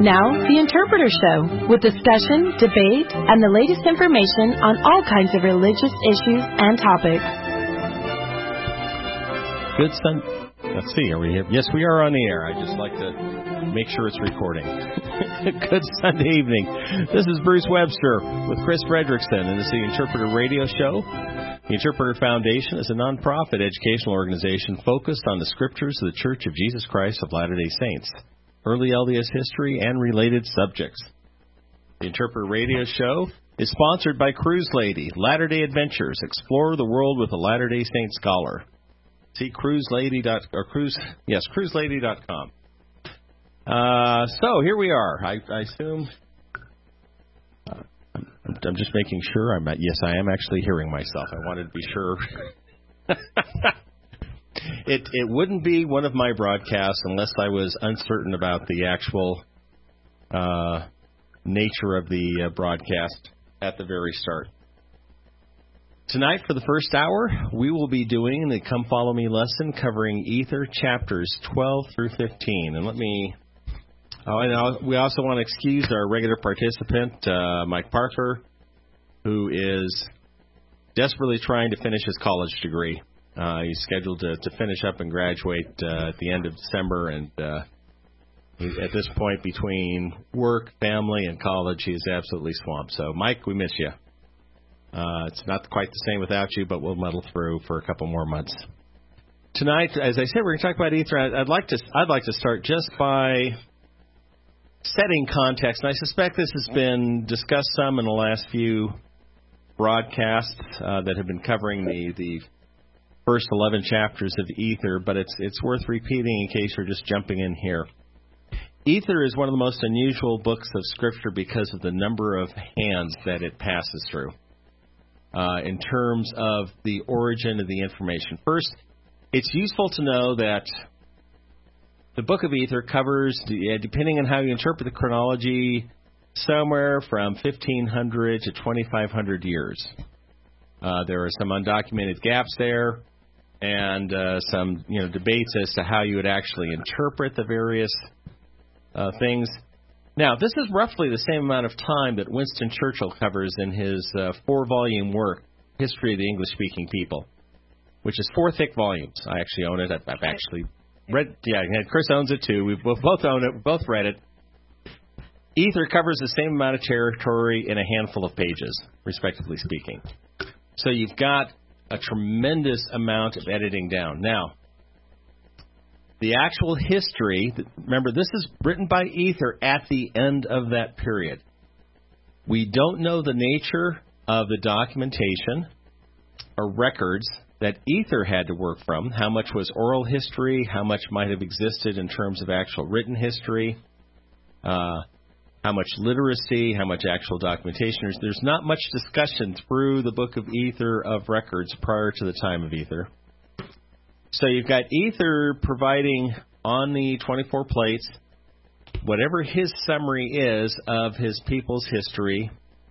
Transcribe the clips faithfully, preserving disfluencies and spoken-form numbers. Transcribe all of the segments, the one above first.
Now, The Interpreter Show, with discussion, debate, and the latest information on all kinds of religious issues and topics. Good Sun. Let's see, are we here? Yes, we are on the air. I just like to make sure it's recording. Good Sunday evening. This is Bruce Webster with Chris Fredrickson, and it's the Interpreter Radio Show. The Interpreter Foundation is a nonprofit educational organization focused on the scriptures of the Church of Jesus Christ of Latter-day Saints, early L D S history, and related subjects. The Interpreter Radio Show is sponsored by Cruise Lady, Latter-day Adventures. Explore the world with a Latter-day Saint scholar. See cruise lady dot or cruise yes cruise lady dot com. Uh, so here we are. I, I assume uh, I'm, I'm just making sure. I'm at, yes, I am actually hearing myself. I wanted to be sure. It it wouldn't be one of my broadcasts unless I was uncertain about the actual uh, nature of the uh, broadcast at the very start. Tonight, for the first hour, we will be doing the Come Follow Me lesson covering Ether chapters twelve through fifteen. And let me... Oh, and I'll, we also want to excuse our regular participant, uh, Mike Parker, who is desperately trying to finish his college degree. Uh, he's scheduled to, to finish up and graduate uh, at the end of December, and uh, he, at this point, between work, family, and college, he is absolutely swamped. So, Mike, we miss you. Uh, it's not quite the same without you, but we'll muddle through for a couple more months. Tonight, as I said, we're going to talk about Ether. I'd like to I'd like to start just by setting context, and I suspect this has been discussed some in the last few broadcasts uh, that have been covering the the. first eleven chapters of Ether, but it's it's worth repeating in case you're just jumping in here. Ether is one of the most unusual books of Scripture because of the number of hands that it passes through uh, in terms of the origin of the information. First, it's useful to know that the book of Ether covers, depending on how you interpret the chronology, somewhere from fifteen hundred to twenty-five hundred years. Uh, there are some undocumented gaps there, and uh, some you know debates as to how you would actually interpret the various uh, things. Now, this is roughly the same amount of time that Winston Churchill covers in his uh, four-volume work, History of the English-Speaking People, which is four thick volumes. I actually own it. I've, I've actually read. Yeah, Chris owns it too. We both own it. We both read it. Ether covers the same amount of territory in a handful of pages, respectively speaking. So you've got a tremendous amount of editing down. Now, the actual history, remember, this is written by Ether at the end of that period. We don't know the nature of the documentation or records that Ether had to work from. How much was oral history? How much might have existed in terms of actual written history? Uh How much literacy, how much actual documentation. There's, there's not much discussion through the book of Ether of records prior to the time of Ether. So you've got Ether providing on the twenty-four plates whatever his summary is of his people's history.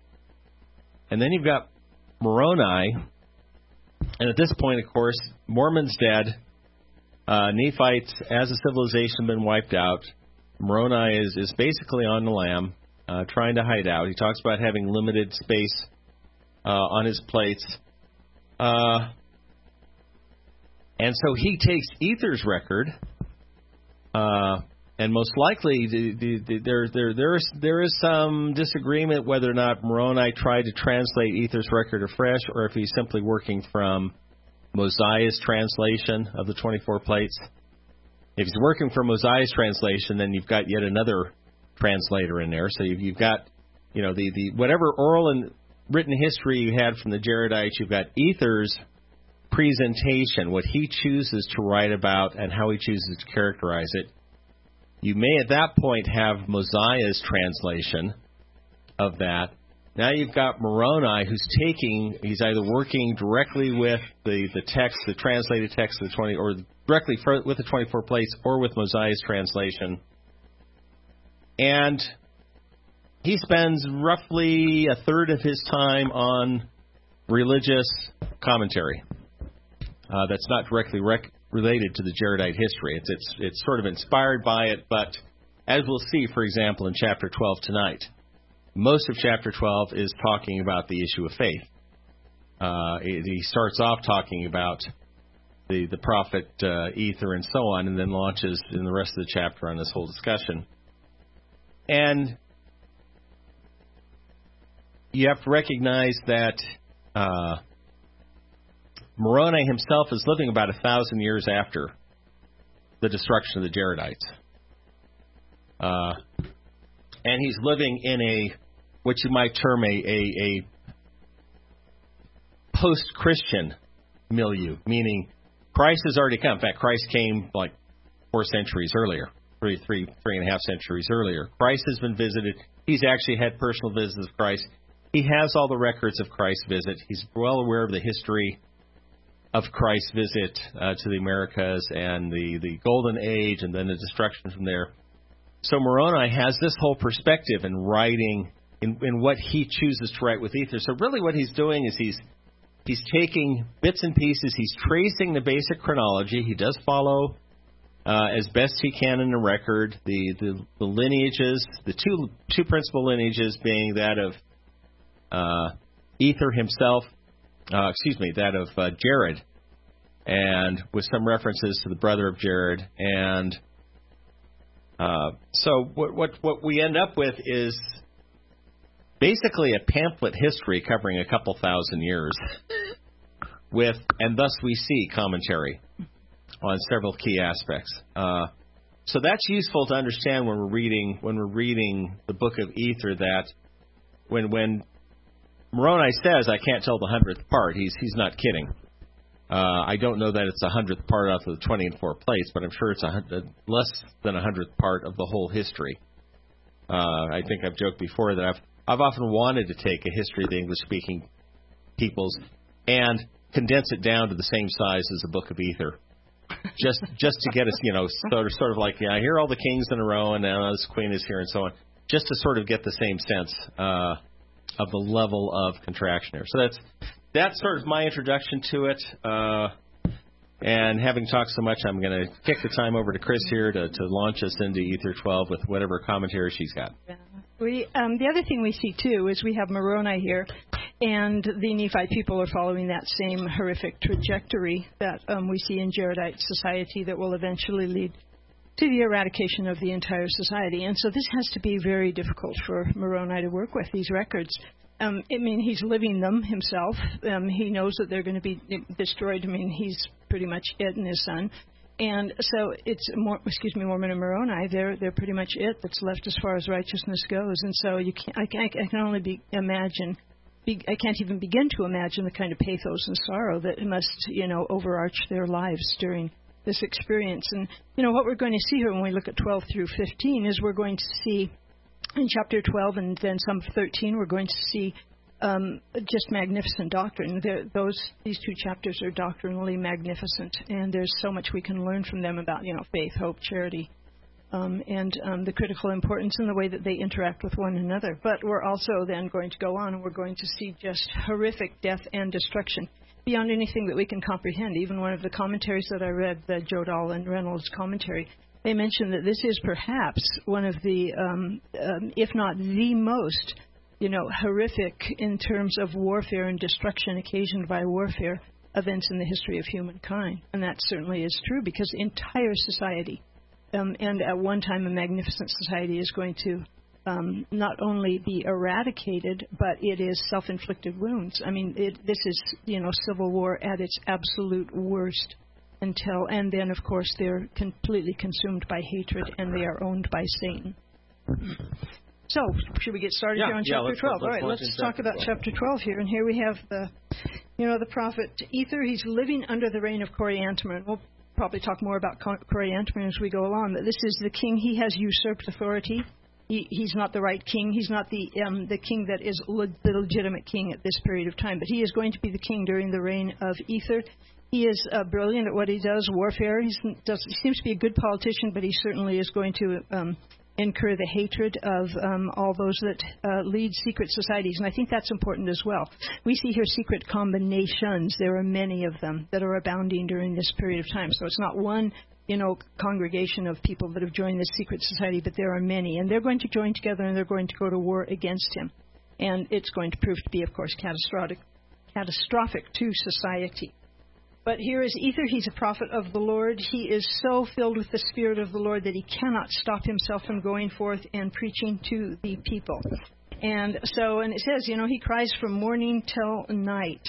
And then you've got Moroni. And at this point, of course, Mormon's dead. Uh, Nephites, as a civilization, been wiped out. Moroni is, is basically on the lam, uh, trying to hide out. He talks about having limited space uh, on his plates. Uh, and so he takes Ether's record, uh, and most likely the, the, the, there, there, there, is, there is some disagreement whether or not Moroni tried to translate Ether's record afresh or if he's simply working from Mosiah's translation of the twenty-four plates. If he's working from Mosiah's translation, then you've got yet another translator in there. So you've, you've got, you know, the, the whatever oral and written history you had from the Jaredites, you've got Ether's presentation, what he chooses to write about and how he chooses to characterize it. You may at that point have Mosiah's translation of that. Now you've got Moroni, who's taking, he's either working directly with the, the text, the translated text of the twenty, or directly for, with the twenty-four plates, or with Mosiah's translation. And he spends roughly a third of his time on religious commentary. Uh, that's not directly rec- related to the Jaredite history. It's, it's it's sort of inspired by it, but as we'll see, for example, in chapter twelve tonight. Most of chapter twelve is talking about the issue of faith. Uh, it, he starts off talking about the, the prophet uh, Ether and so on, and then launches in the rest of the chapter on this whole discussion. And you have to recognize that uh, Moroni himself is living about a thousand years after the destruction of the Jaredites. Uh, and he's living in a, what you might term a, a, a post-Christian milieu, meaning Christ has already come. In fact, Christ came like four centuries earlier, three, three, three and a half centuries earlier. Christ has been visited. He's actually had personal visits of Christ. He has all the records of Christ's visit. He's well aware of the history of Christ's visit uh, to the Americas and the, the Golden Age and then the destruction from there. So Moroni has this whole perspective in writing, in, in what he chooses to write with Ether. So really what he's doing is he's he's taking bits and pieces. He's tracing the basic chronology. He does follow uh, as best he can in the record the, the, the lineages, the two two principal lineages being that of uh, Ether himself, uh, excuse me, that of uh, Jared, and with some references to the brother of Jared. And uh, so what, what what we end up with is basically a pamphlet history covering a couple thousand years, with, and thus we see commentary on several key aspects. Uh, so that's useful to understand when we're reading when we're reading the book of Ether. That when when Moroni says, "I can't tell the hundredth part," he's he's not kidding. Uh, I don't know that it's a hundredth part out of the twenty and four plates, but I'm sure it's a hundred, less than a hundredth part of the whole history. Uh, I think I've joked before that I've I've often wanted to take a history of the English-speaking peoples and condense it down to the same size as the Book of Ether, just just to get us, you know, sort of sort of like, yeah, here are all the kings in a row, and now this queen is here, and so on, just to sort of get the same sense uh, of the level of contraction here. So that's that's sort of my introduction to it. Uh, and having talked so much, I'm going to kick the time over to Chris here to, to launch us into Ether twelve with whatever commentary she's got. Yeah. We, um, the other thing we see, too, is we have Moroni here, and the Nephite people are following that same horrific trajectory that um, we see in Jaredite society that will eventually lead to the eradication of the entire society. And so this has to be very difficult for Moroni to work with, these records. Um, I mean, he's living them himself. Um, he knows that they're going to be destroyed. I mean, he's pretty much it and his son. And so it's, more, excuse me, Mormon and Moroni, they're they're pretty much it that's left as far as righteousness goes. And so you can't, I, can, I can only be, imagine, be, I can't even begin to imagine the kind of pathos and sorrow that must, you know, overarch their lives during this experience. And, you know, what we're going to see here when we look at twelve through fifteen is we're going to see in chapter twelve and then some thirteen, we're going to see Um, just magnificent doctrine. They're, those these two chapters are doctrinally magnificent, and there's so much we can learn from them about, you know, faith, hope, charity, um, and um, the critical importance in the way that they interact with one another. But we're also then going to go on, and we're going to see just horrific death and destruction beyond anything that we can comprehend. Even one of the commentaries that I read, the Jodal and Reynolds commentary, they mentioned that this is perhaps one of the, um, um, if not the most, you know, horrific in terms of warfare and destruction occasioned by warfare events in the history of humankind. And that certainly is true, because the entire society, um, and at one time a magnificent society, is going to um, not only be eradicated, but it is self-inflicted wounds. I mean, it, this is, you know, civil war at its absolute worst until, and then, of course, they're completely consumed by hatred and they are owned by Satan. So, should we get started yeah, here on yeah, chapter let's, twelve? let's All right, let's talk about twelve. chapter twelve here. And here we have the, you know, the prophet Ether. He's living under the reign of Coriantumr. And we'll probably talk more about Coriantumr as we go along. But this is the king. He has usurped authority. He, he's not the right king. He's not the um, the king that is le- the legitimate king at this period of time. But he is going to be the king during the reign of Ether. He is uh, brilliant at what he does, warfare. He's, does, he seems to be a good politician, but he certainly is going to Um, incur the hatred of um, all those that uh, lead secret societies. And I think that's important as well. We see here secret combinations. There are many of them that are abounding during this period of time. So it's not one, you know, congregation of people that have joined this secret society, but there are many. And they're going to join together and they're going to go to war against him. And it's going to prove to be, of course, catastrophic, catastrophic to society. But here is Ether. He's a prophet of the Lord. He is so filled with the Spirit of the Lord that he cannot stop himself from going forth and preaching to the people. And so, and it says, you know, he cries from morning till night.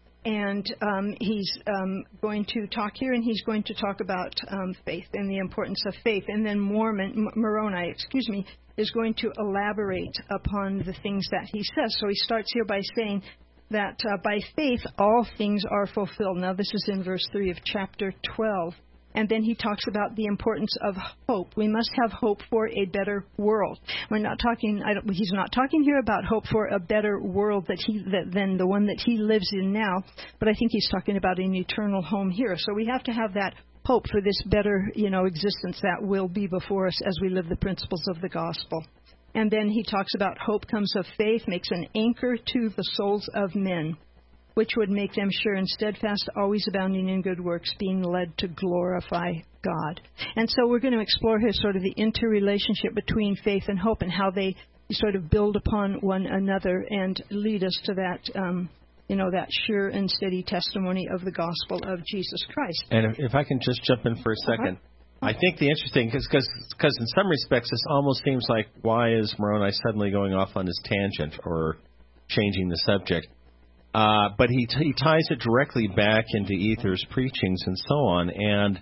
And um, he's um, going to talk here, and he's going to talk about um, faith and the importance of faith. And then Mormon, Moroni, excuse me, is going to elaborate upon the things that he says. So he starts here by saying that uh, by faith all things are fulfilled. Now this is in verse three of chapter twelve. And then he talks about the importance of hope. We must have hope for a better world. We're not talking. I don't, he's not talking here about hope for a better world that he that, than the one that he lives in now. But I think he's talking about an eternal home here. So we have to have that hope for this better, you know, existence that will be before us as we live the principles of the gospel. And then he talks about hope comes of faith, makes an anchor to the souls of men, which would make them sure and steadfast, always abounding in good works, being led to glorify God. And so we're going to explore here sort of the interrelationship between faith and hope and how they sort of build upon one another and lead us to that, um, you know, that sure and steady testimony of the gospel of Jesus Christ. And if, if I can just jump in for a second. Uh-huh. I think the interesting, because in some respects this almost seems like, why is Moroni suddenly going off on his tangent or changing the subject? Uh, but he, t- he ties it directly back into Ether's preachings and so on. And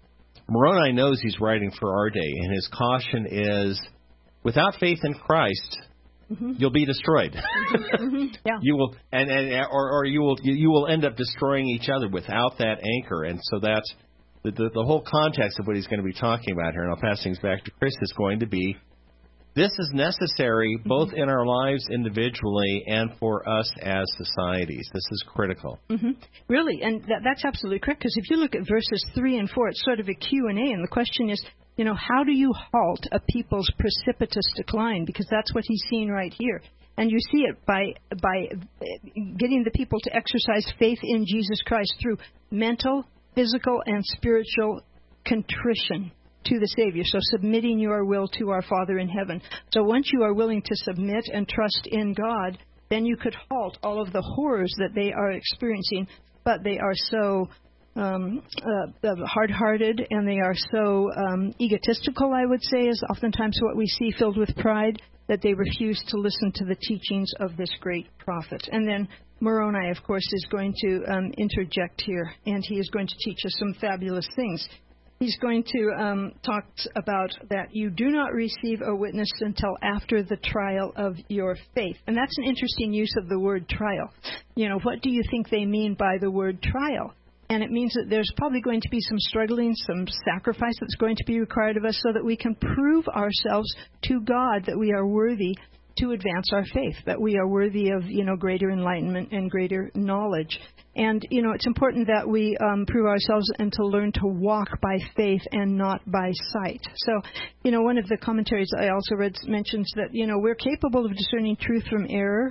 Moroni knows he's writing for our day, and his caution is, without faith in Christ, mm-hmm. you'll be destroyed. mm-hmm. Yeah. You will, and, and or, or you will you will end up destroying each other without that anchor. And so that's the, the the whole context of what he's going to be talking about here. And I'll pass things back to Chris. Is going to be, this is necessary both mm-hmm. in our lives individually and for us as societies. This is critical. Mm-hmm. Really, and that, that's absolutely correct, because if you look at verses three and four, it's sort of a Q and A, and the question is, you know, how do you halt a people's precipitous decline? Because that's what he's seeing right here. And you see it by by getting the people to exercise faith in Jesus Christ through mental, physical, and spiritual contrition to the Savior. So submitting your will to our Father in heaven. So once you are willing to submit and trust in God, then you could halt all of the horrors that they are experiencing. But they are so um, uh, hard-hearted, and they are so um, egotistical, I would say, is oftentimes what we see, filled with pride, that they refuse to listen to the teachings of this great prophet. And then Moroni, of course, is going to um, interject here, and he is going to teach us some fabulous things. He's going to um, talk about that you do not receive a witness until after the trial of your faith. And that's an interesting use of the word trial. You know, what do you think they mean by the word trial? And it means that there's probably going to be some struggling, some sacrifice that's going to be required of us so that we can prove ourselves to God that we are worthy to advance our faith, that we are worthy of, you know, greater enlightenment and greater knowledge. And, you know, it's important that we um, prove ourselves and to learn to walk by faith and not by sight. So, you know, one of the commentaries I also read mentions that, you know, we're capable of discerning truth from error,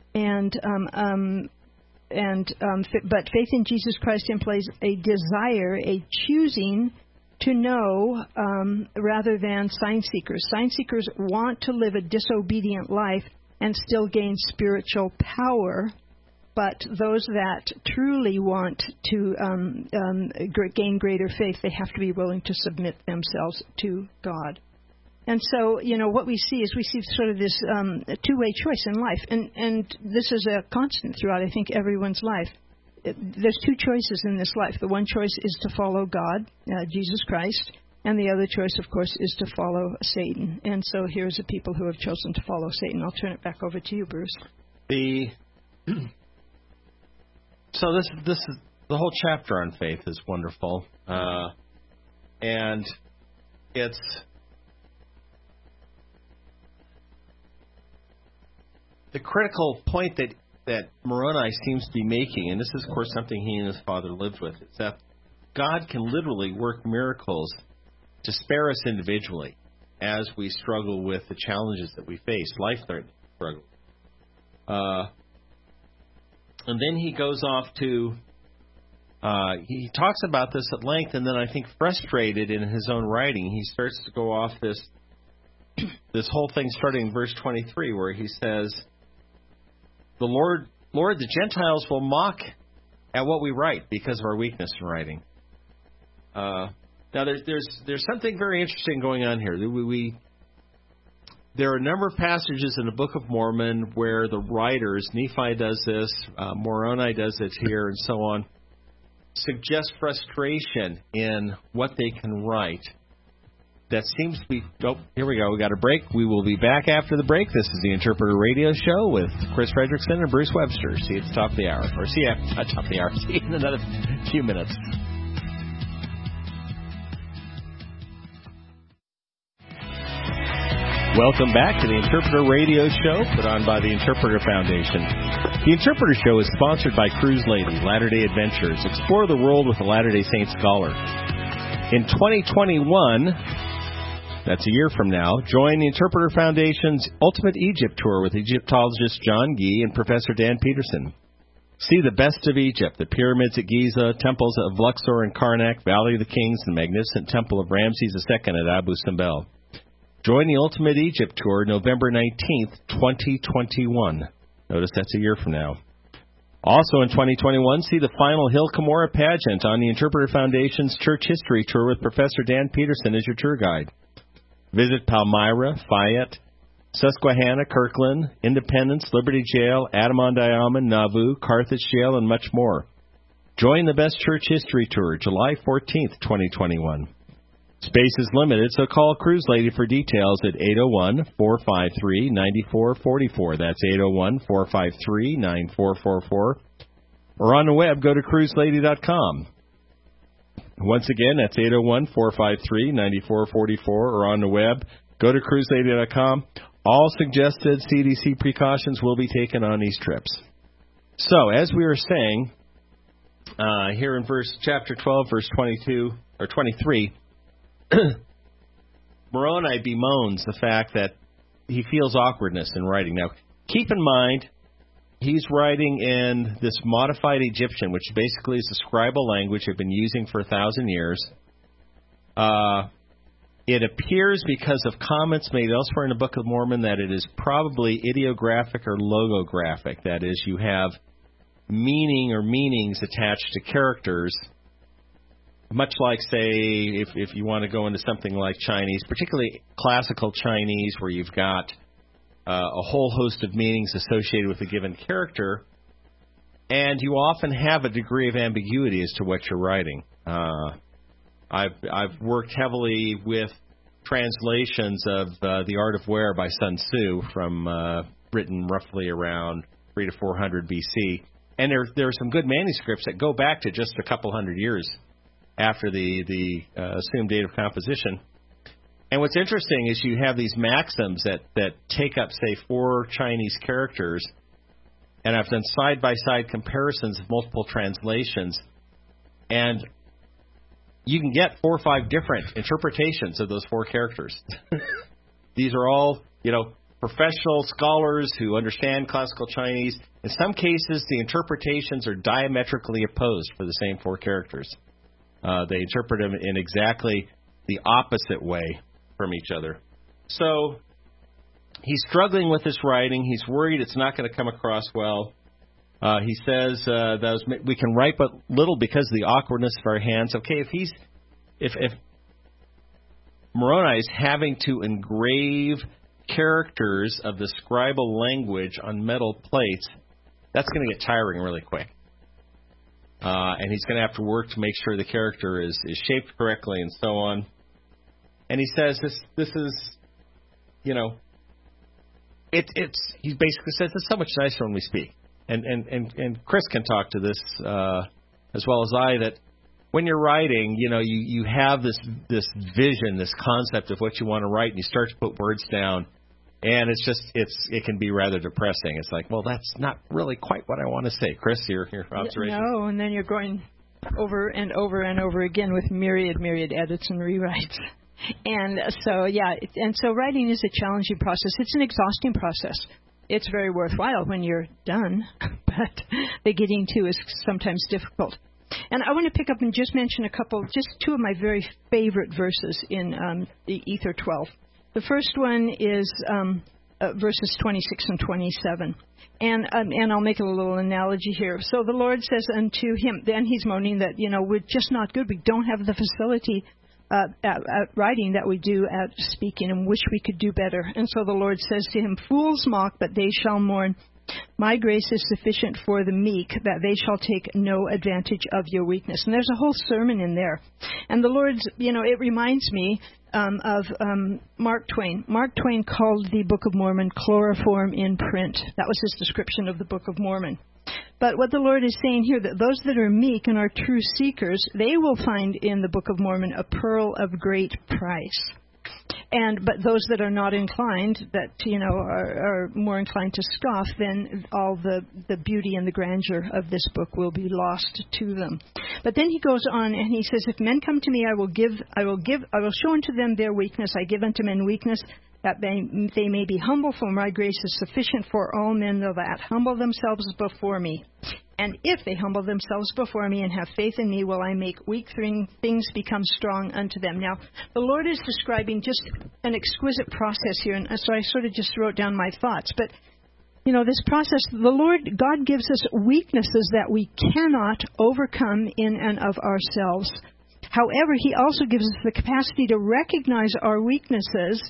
and um, um, and um, f- but faith in Jesus Christ implies a desire, a choosing to know um, rather than sign seekers. Sign seekers want to live a disobedient life and still gain spiritual power. But those that truly want to um, um, gain greater faith, they have to be willing to submit themselves to God. And so, you know, what we see is we see sort of this um, two-way choice in life. And, and this is a constant throughout, I think, everyone's life. It, there's two choices in this life. The one choice is to follow God, uh, Jesus Christ, and the other choice, of course, is to follow Satan. And so here's the people who have chosen to follow Satan. I'll turn it back over to you, Bruce. The... So this this is, the whole chapter on faith is wonderful, uh, and it's the critical point that, that Moroni seems to be making, and this is, of course, something he and his father lived with, is that God can literally work miracles to spare us individually, as we struggle with the challenges that we face, life-threatening struggle. Uh, and then he goes off to, uh, he talks about this at length, and then I think frustrated in his own writing, he starts to go off this this whole thing starting in verse twenty-three, where he says, the Lord, Lord, the Gentiles will mock at what we write because of our weakness in writing. Uh, now, there's there's there's something very interesting going on here. We, we there are a number of passages in the Book of Mormon where the writers, Nephi does this, uh, Moroni does it here, and so on, suggest frustration in what they can write. That seems to be... Oh, here we go. We got a break. We will be back after the break. This is the Interpreter Radio Show with Chris Fredrickson and Bruce Webster. See you at the top of the hour. Or see you at the top of the hour. See you in another few minutes. Welcome back to the Interpreter Radio Show, put on by the Interpreter Foundation. The Interpreter Show is sponsored by Cruise Lady, Latter-day Adventures. Explore the world with a Latter-day Saint scholar. In twenty twenty-one... That's a year from now. Join the Interpreter Foundation's Ultimate Egypt Tour with Egyptologist John Gee and Professor Dan Peterson. See the best of Egypt, the pyramids at Giza, temples of Luxor and Karnak, Valley of the Kings, and the magnificent temple of Ramses the Second at Abu Simbel. Join the Ultimate Egypt Tour November nineteenth, twenty twenty-one. Notice that's a year from now. Also in twenty twenty-one, see the final Hill Cumorah pageant on the Interpreter Foundation's Church History Tour with Professor Dan Peterson as your tour guide. Visit Palmyra, Fayette, Susquehanna, Kirkland, Independence, Liberty Jail, Adamon-Dioman, Nauvoo, Carthage Jail, and much more. Join the Best Church History Tour, July fourteenth, twenty twenty-one. Space is limited, so call Cruise Lady for details at eight oh one, four five three, nine four four four. That's eight oh one, four five three, nine four four four. Or on the web, go to cruise lady dot com. Once again, that's eight oh one, four five three, nine four four four, or on the web. Go to cruise lady dot com. All suggested C D C precautions will be taken on these trips. So, as we were saying, uh, here in verse chapter twelve, verse twenty-two, or twenty-three, Moroni bemoans the fact that he feels awkwardness in writing. Now, keep in mind, he's writing in this modified Egyptian, which basically is the scribal language they've been using for a thousand years. Uh, it appears, because of comments made elsewhere in the Book of Mormon, that it is probably ideographic or logographic. That is, you have meaning or meanings attached to characters, much like, say, if, if you want to go into something like Chinese, particularly classical Chinese, where you've got Uh, a whole host of meanings associated with a given character, and you often have a degree of ambiguity as to what you're writing. Uh, I've I've worked heavily with translations of uh, The Art of War by Sun Tzu, from uh, written roughly around three to four hundred B C, and there there are some good manuscripts that go back to just a couple hundred years after the the uh, assumed date of composition. And what's interesting is you have these maxims that, that take up, say, four Chinese characters, and I've done side-by-side comparisons of multiple translations, and you can get four or five different interpretations of those four characters. These are all, you know, professional scholars who understand classical Chinese. In some cases, the interpretations are diametrically opposed for the same four characters. Uh, they interpret them in exactly the opposite way from each other. So he's struggling with this writing. He's worried it's not going to come across well. Uh, he says uh, those, we can write but little because of the awkwardness of our hands. Okay, if he's if if Moroni is having to engrave characters of the scribal language on metal plates, that's going to get tiring really quick. Uh, and he's going to have to work to make sure the character is, is shaped correctly and so on. And he says this this is, you know, it, it's, he basically says it's so much nicer when we speak. And, and, and, and Chris can talk to this uh, as well as I, that when you're writing, you know, you, you have this this vision, this concept of what you want to write, and you start to put words down, and it's just, it's it can be rather depressing. It's like, well, that's not really quite what I want to say. Chris, your, your observation? No, and then you're going over and over and over again with myriad, myriad edits and rewrites. And so, yeah, and so writing is a challenging process. It's an exhausting process. It's very worthwhile when you're done, but the getting to is sometimes difficult. And I want to pick up and just mention a couple, just two of my very favorite verses in um, the Ether twelve. The first one is um, uh, verses twenty-six and twenty-seven. And um, and I'll make a little analogy here. So the Lord says unto him, then he's moaning that, you know, we're just not good. We don't have the facility uh, at, at writing that we do at speaking, and wish we could do better. And so the Lord says to him, fools mock, but they shall mourn. My grace is sufficient for the meek, that they shall take no advantage of your weakness. And there's a whole sermon in there. And the Lord's, you know, it reminds me um, of um, Mark Twain. Mark Twain called the Book of Mormon chloroform in print. That was his description of the Book of Mormon. But what the Lord is saying here, that those that are meek and are true seekers, they will find in the Book of Mormon a pearl of great price. And but those that are not inclined, that you know are, are more inclined to scoff, then all the, the beauty and the grandeur of this book will be lost to them. But then he goes on and he says, if men come to me, I will give, I will give, I will show unto them their weakness. I give unto men weakness, that they, they may be humble. For my grace is sufficient for all men, though that humble themselves before me. And if they humble themselves before me and have faith in me, will I make weak things become strong unto them. Now, the Lord is describing just an exquisite process here, and so I sort of just wrote down my thoughts. But, you know, this process, the Lord, God gives us weaknesses that we cannot overcome in and of ourselves. However, He also gives us the capacity to recognize our weaknesses,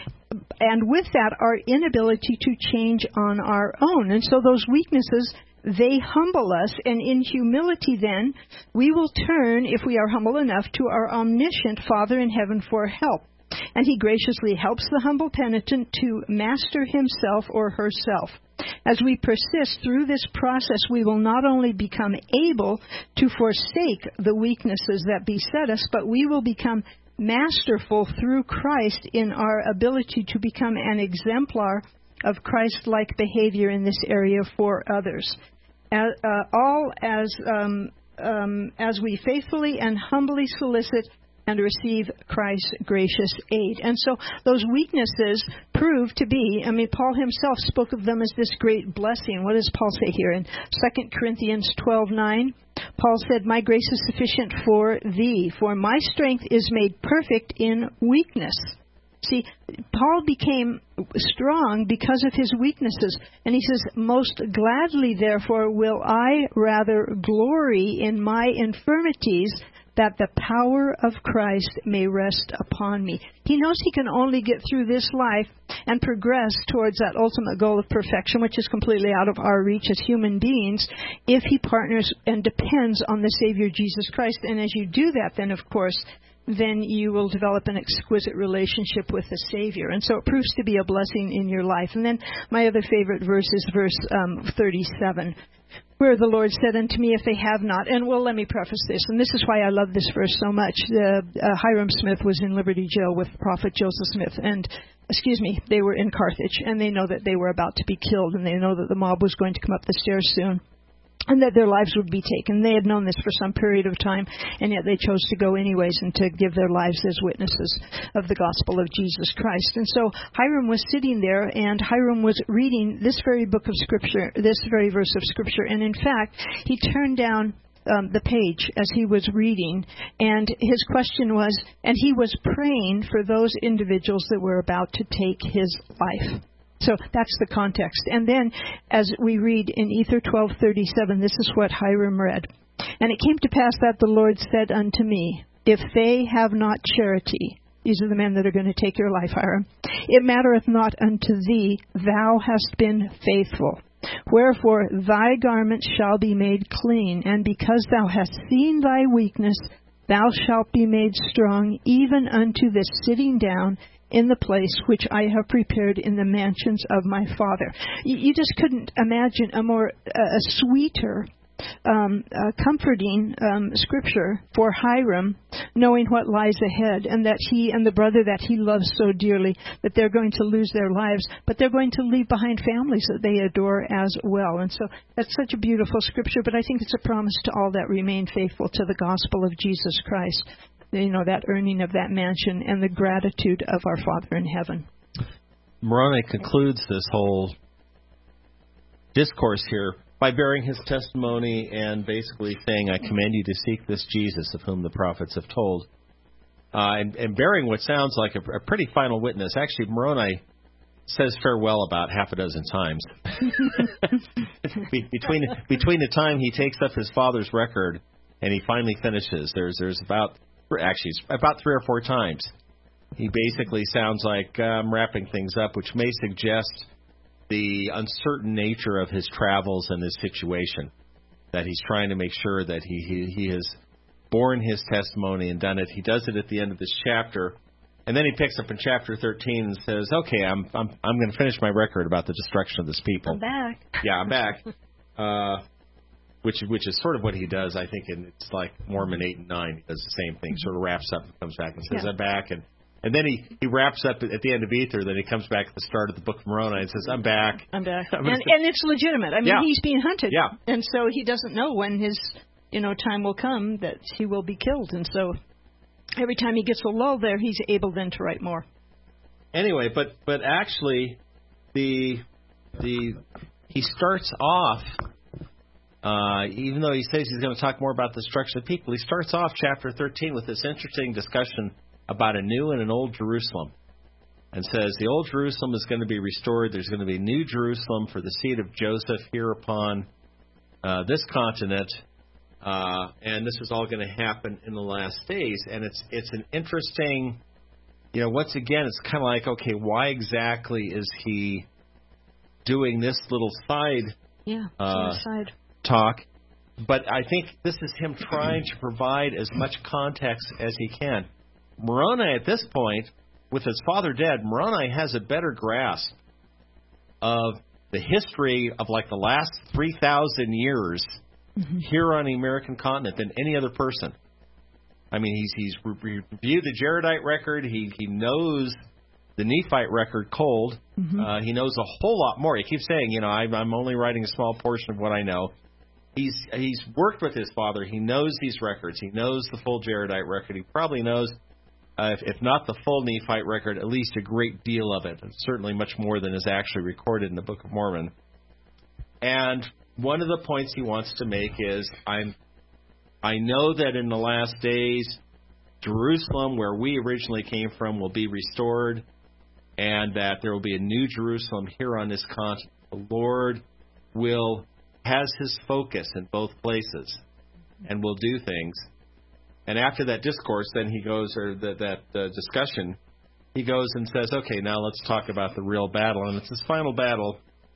and with that, our inability to change on our own. And so those weaknesses, they humble us, and in humility then, we will turn, if we are humble enough, to our omniscient Father in heaven for help. And He graciously helps the humble penitent to master himself or herself. As we persist through this process, we will not only become able to forsake the weaknesses that beset us, but we will become masterful through Christ in our ability to become an exemplar of Christ-like behavior in this area for others. As, uh, all as um, um, as we faithfully and humbly solicit and receive Christ's gracious aid. And so those weaknesses prove to be, I mean, Paul himself spoke of them as this great blessing. What does Paul say here in Second Corinthians twelve nine? Paul said, my grace is sufficient for thee, for my strength is made perfect in weakness. See, Paul became strong because of his weaknesses. And he says, most gladly, therefore, will I rather glory in my infirmities, that the power of Christ may rest upon me. He knows he can only get through this life and progress towards that ultimate goal of perfection, which is completely out of our reach as human beings, if he partners and depends on the Savior Jesus Christ. And as you do that, then, of course, then you will develop an exquisite relationship with the Savior. And so it proves to be a blessing in your life. And then my other favorite verse is verse um, thirty-seven, where the Lord said unto me, if they have not, and well, let me preface this, and this is why I love this verse so much. The, uh, Hiram Smith was in Liberty Jail with Prophet Joseph Smith, and, excuse me, they were in Carthage, and they know that they were about to be killed, and they know that the mob was going to come up the stairs soon, and that their lives would be taken. They had known this for some period of time, and yet they chose to go anyways and to give their lives as witnesses of the gospel of Jesus Christ. And so Hiram was sitting there, and Hiram was reading this very book of Scripture, this very verse of Scripture. And in fact, he turned down um, the page as he was reading, and his question was, and he was praying for those individuals that were about to take his life. So that's the context. And then, as we read in Ether twelve thirty-seven, this is what Hiram read. And it came to pass that the Lord said unto me, if they have not charity, these are the men that are going to take your life, Hiram, it mattereth not unto thee, thou hast been faithful. Wherefore thy garment shall be made clean, and because thou hast seen thy weakness, thou shalt be made strong, even unto the sitting down in the place which I have prepared in the mansions of my Father. You, you just couldn't imagine a more, uh, a sweeter, um, uh, comforting um, scripture for Hiram, knowing what lies ahead, and that he and the brother that he loves so dearly, that they're going to lose their lives, but they're going to leave behind families that they adore as well. And so that's such a beautiful scripture, but I think it's a promise to all that remain faithful to the gospel of Jesus Christ. you know, that earning of that mansion and the gratitude of our Father in heaven. Moroni concludes this whole discourse here by bearing his testimony and basically saying, I commend you to seek this Jesus of whom the prophets have told. Uh, and, and bearing what sounds like a, a pretty final witness. Actually, Moroni says farewell about half a dozen times. between between the time he takes up his father's record and he finally finishes, there's there's about actually about three or four times he basically sounds like I'm um, wrapping things up, which may suggest the uncertain nature of his travels and his situation. That he's trying to make sure that he he, he has borne his testimony and done it. He does it at the end of this chapter. And then he picks up in chapter thirteen and says, "Okay, I'm I'm I'm going to finish my record about the destruction of this people." I'm back. Yeah, I'm back. uh, which which is sort of what he does, I think. And it's like Mormon eight and nine. He does the same thing. Sort of wraps up and comes back and says, yeah. "I'm back." And and then he, he wraps up at the end of Ether. Then he comes back at the start of the Book of Moroni and says, "I'm back." I'm back. and and it's legitimate. I mean, yeah. he's being hunted. Yeah. And so he doesn't know when his you know time will come that he will be killed. And so every time he gets a lull there, he's able then to write more. Anyway, but but actually, the the he starts off, uh, even though he says he's going to talk more about the destruction of people, he starts off chapter thirteen with this interesting discussion about a new and an old Jerusalem, and says the old Jerusalem is going to be restored. There's going to be a new Jerusalem for the seed of Joseph here upon uh, this continent. Uh, and this is all going to happen in the last days. And it's it's an interesting, you know, once again, it's kind of like, okay, why exactly is he doing this little side, yeah, uh, side talk? But I think this is him trying to provide as much context as he can. Moroni, at this point, with his father dead, Moroni has a better grasp of the history of like the last three thousand years Mm-hmm. here on the American continent than any other person. I mean, he's he's re- reviewed the Jaredite record. He he knows the Nephite record cold. Mm-hmm. Uh, he knows a whole lot more. He keeps saying, you know, I, I'm only writing a small portion of what I know. He's he's worked with his father. He knows these records. He knows the full Jaredite record. He probably knows, uh, if, if not the full Nephite record, at least a great deal of it. And certainly much more than is actually recorded in the Book of Mormon. And one of the points he wants to make is, I'm, I know that in the last days, Jerusalem, where we originally came from, will be restored, and that there will be a new Jerusalem here on this continent. The Lord will has his focus in both places and will do things. And after that discourse, then he goes, or the, that uh, discussion, he goes and says, okay, now let's talk about the real battle. And it's this final battle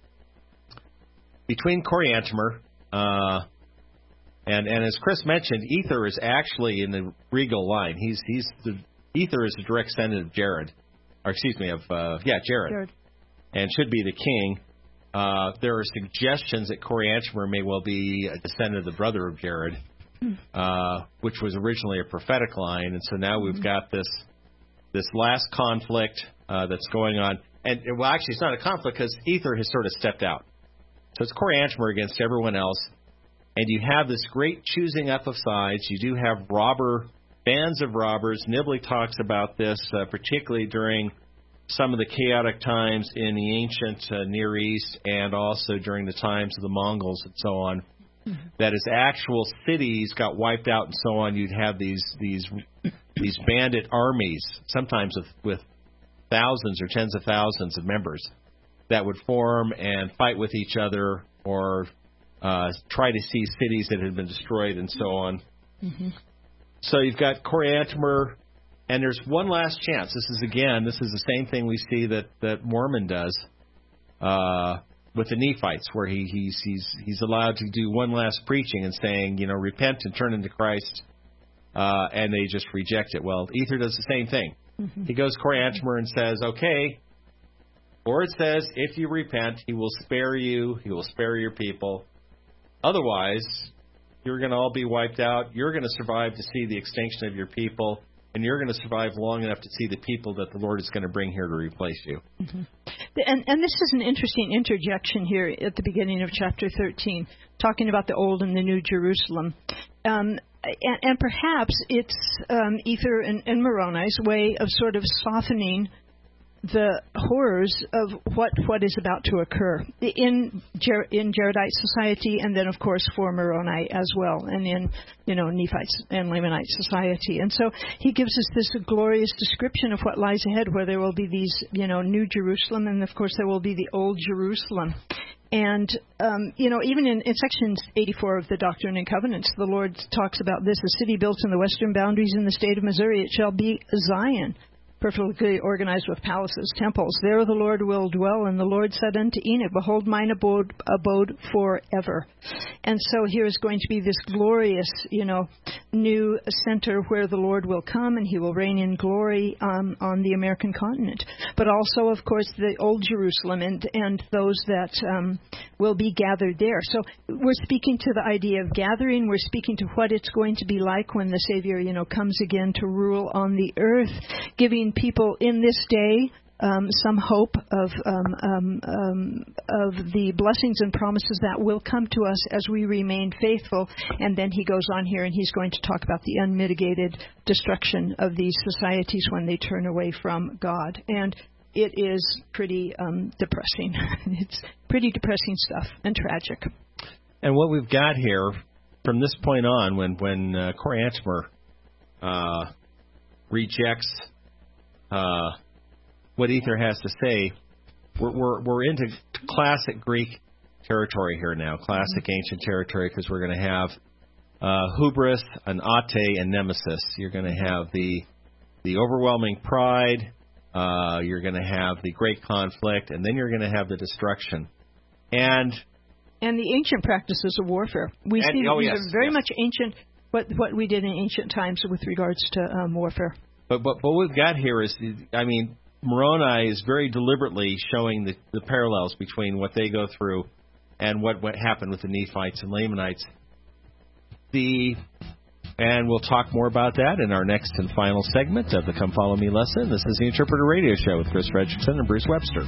between Coriantumr, uh, and and as Chris mentioned, Ether is actually in the regal line. He's he's the Ether is the direct descendant of Jared, or excuse me, of uh, yeah Jared, Jared, and should be the king. Uh, there are suggestions that Coriantumr may well be a descendant of the brother of Jared, uh, which was originally a prophetic line, and so now we've got this this last conflict uh, that's going on. And well, actually, it's not a conflict because Ether has sort of stepped out. So it's Coriantumr against everyone else. And you have this great choosing up of sides. You do have robber, bands of robbers. Nibley talks about this, uh, particularly during some of the chaotic times in the ancient uh, Near East and also during the times of the Mongols and so on. Mm-hmm. That as actual cities got wiped out and so on, you'd have these these these bandit armies, sometimes with, with thousands or tens of thousands of members, that would form and fight with each other or uh, try to seize cities that had been destroyed and so on. Mm-hmm. So you've got Coriantumr, and there's one last chance. This is, again, this is the same thing we see that, that Mormon does uh, with the Nephites, where he, he's, he's, he's allowed to do one last preaching and saying, you know, repent and turn into Christ, uh, and they just reject it. Well, Ether does the same thing. Mm-hmm. He goes to Coriantumr and says, okay, or it says, if you repent, he will spare you, he will spare your people. Otherwise, you're going to all be wiped out. You're going to survive to see the extinction of your people, and you're going to survive long enough to see the people that the Lord is going to bring here to replace you. Mm-hmm. And, and this is an interesting interjection here at the beginning of chapter thirteen, talking about the old and the new Jerusalem. Um, and, and perhaps it's um, Ether and, and Moroni's way of sort of softening the horrors of what, what is about to occur in Jer- in Jaredite society, and then of course for Moroni as well, and in you know Nephite and Lamanite society. And so he gives us this glorious description of what lies ahead, where there will be these you know New Jerusalem, and of course there will be the Old Jerusalem. And, um, you know, even in, in section eighty-four of the Doctrine and Covenants, the Lord talks about this: a city built in the western boundaries in the state of Missouri, it shall be Zion, perfectly organized with palaces, temples. There the Lord will dwell. And the Lord said unto Enoch, behold, mine abode, abode forever. And so here is going to be this glorious, you know, new center where the Lord will come and he will reign in glory um, on the American continent. But also, of course, the Old Jerusalem and, and those that um, will be gathered there. So we're speaking to the idea of gathering. We're speaking to what it's going to be like when the Savior, you know, comes again to rule on the earth, giving people in this day um, some hope of um, um, um, of the blessings and promises that will come to us as we remain faithful. And then he goes on here and he's going to talk about the unmitigated destruction of these societies when they turn away from God. And it is pretty um, depressing. It's pretty depressing stuff and tragic. And what we've got here from this point on, when when uh, Corey Anchmer uh, rejects Uh, what Ether has to say, we're, we're, we're into classic Greek territory here now, classic mm-hmm. ancient territory, because we're going to have uh, hubris, an ate, and nemesis. You're going to have the the overwhelming pride, uh, you're going to have the great conflict, and then you're going to have the destruction. And and the ancient practices of warfare. We and, see oh, these yes, are very yes. much ancient, what, what we did in ancient times with regards to um, warfare. But, but what we've got here is, I mean, Moroni is very deliberately showing the, the parallels between what they go through and what, what happened with the Nephites and Lamanites. The and we'll talk more about that in our next and final segment of the Come Follow Me lesson. This is the Interpreter Radio Show with Chris Fredrickson and Bruce Webster.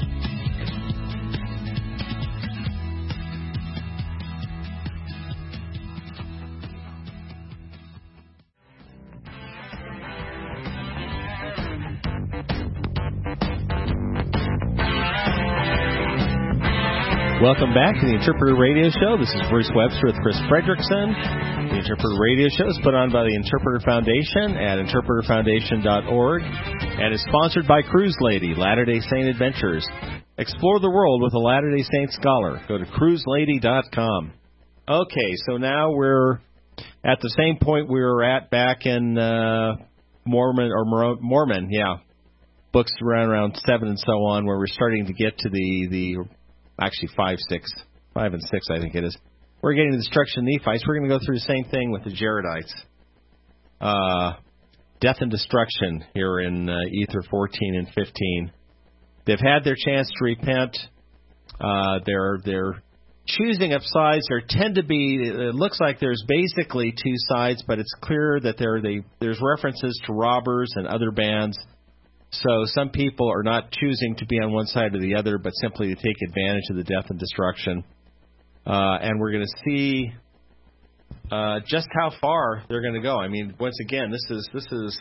Welcome back to the Interpreter Radio Show. This is Bruce Webster with Chris Fredrickson. The Interpreter Radio Show is put on by the Interpreter Foundation at interpreter foundation dot org and is sponsored by Cruise Lady, Latter-day Saint Adventures. Explore the world with a Latter-day Saint scholar. Go to cruise lady dot com. Okay, so now we're at the same point we were at back in uh, Mormon, or Mor- Mormon, yeah, books around around seven and so on, where we're starting to get to the the Actually, five, six, five and six, I think it is. We're getting the destruction of Nephites. We're going to go through the same thing with the Jaredites. Uh, death and destruction here in uh, Ether fourteen and fifteen. They've had their chance to repent. Uh, they're they're choosing up sides. There tend to be. It looks like there's basically two sides, but it's clear that there they, there's references to robbers and other bands. So some people are not choosing to be on one side or the other, but simply to take advantage of the death and destruction. Uh, and we're going to see uh, just how far they're going to go. I mean, once again, this is this is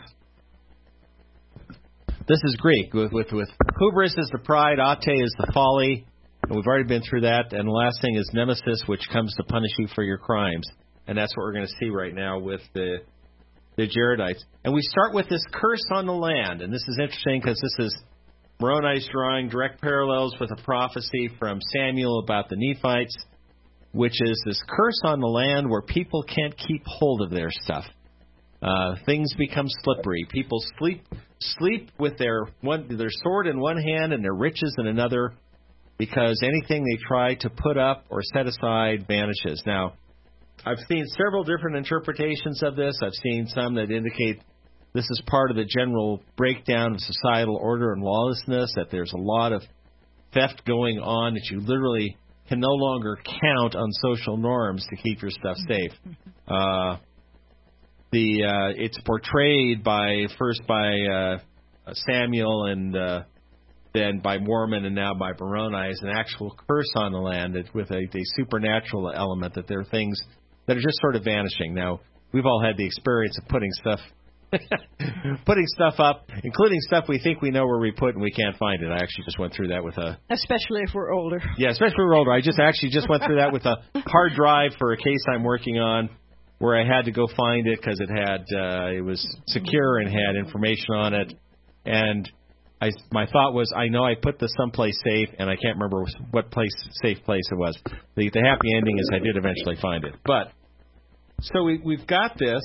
this is Greek. With with, with hubris is the pride, ate is the folly, and we've already been through that. And the last thing is nemesis, which comes to punish you for your crimes. And that's what we're going to see right now with the. the Jaredites. And we start with this curse on the land. And this is interesting because this is Moroni's drawing direct parallels with a prophecy from Samuel about the Nephites, which is this curse on the land where people can't keep hold of their stuff. Uh, things become slippery. People sleep sleep with their one their sword in one hand and their riches in another, because anything they try to put up or set aside vanishes. Now, I've seen several different interpretations of this. I've seen some that indicate this is part of the general breakdown of societal order and lawlessness, that there's a lot of theft going on, that you literally can no longer count on social norms to keep your stuff safe. Uh, the uh, it's portrayed by first by uh, Samuel and uh, then by Mormon and now by Moroni as an actual curse on the land, with a, a supernatural element, that there are things that are just sort of vanishing. Now, we've all had the experience of putting stuff putting stuff up, including stuff we think we know where we put and we can't find it. I actually just went through that with a... Especially if we're older. Yeah, especially if we're older. I just actually just went through that with a hard drive for a case I'm working on where I had to go find it because it had uh, it was secure and had information on it. And I, my thought was, I know I put this someplace safe, and I can't remember what place safe place it was. The, the happy ending is I did eventually find it. But so we, we've got this.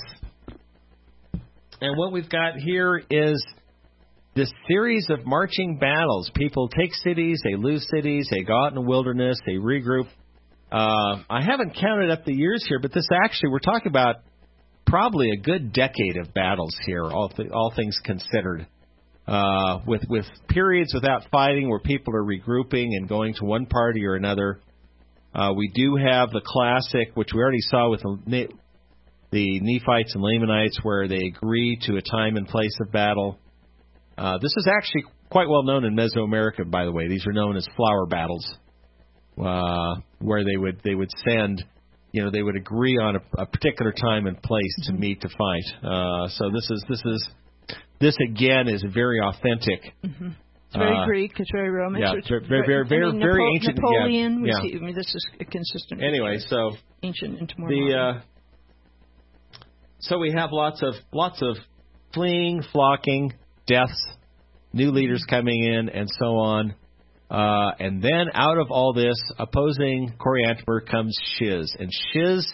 And what we've got here is this series of marching battles. People take cities, they lose cities, they go out in the wilderness, they regroup. Uh, I haven't counted up the years here, but this actually, we're talking about probably a good decade of battles here, all, th- all things considered, uh, with, with periods without fighting where people are regrouping and going to one party or another. Uh, we do have the classic, which we already saw with the... the Nephites and Lamanites, where they agree to a time and place of battle. Uh, this is actually quite well known in Mesoamerica, by the way. These are known as flower battles, uh, where they would they would send, you know, they would agree on a, a particular time and place to meet to fight. Uh, so this is this is this again is very authentic. Mm-hmm. It's very uh, Greek. It's very Roman. Yeah, it's very very very very, I mean, very Napo- ancient. Napoleon. Yeah, we yeah. see, I mean, this is consistent. Anyway, so ancient into more the. modern. Uh, So we have lots of lots of fleeing, flocking, deaths, new leaders coming in, and so on. Uh, and then out of all this, opposing Coriantumr comes Shiz. And Shiz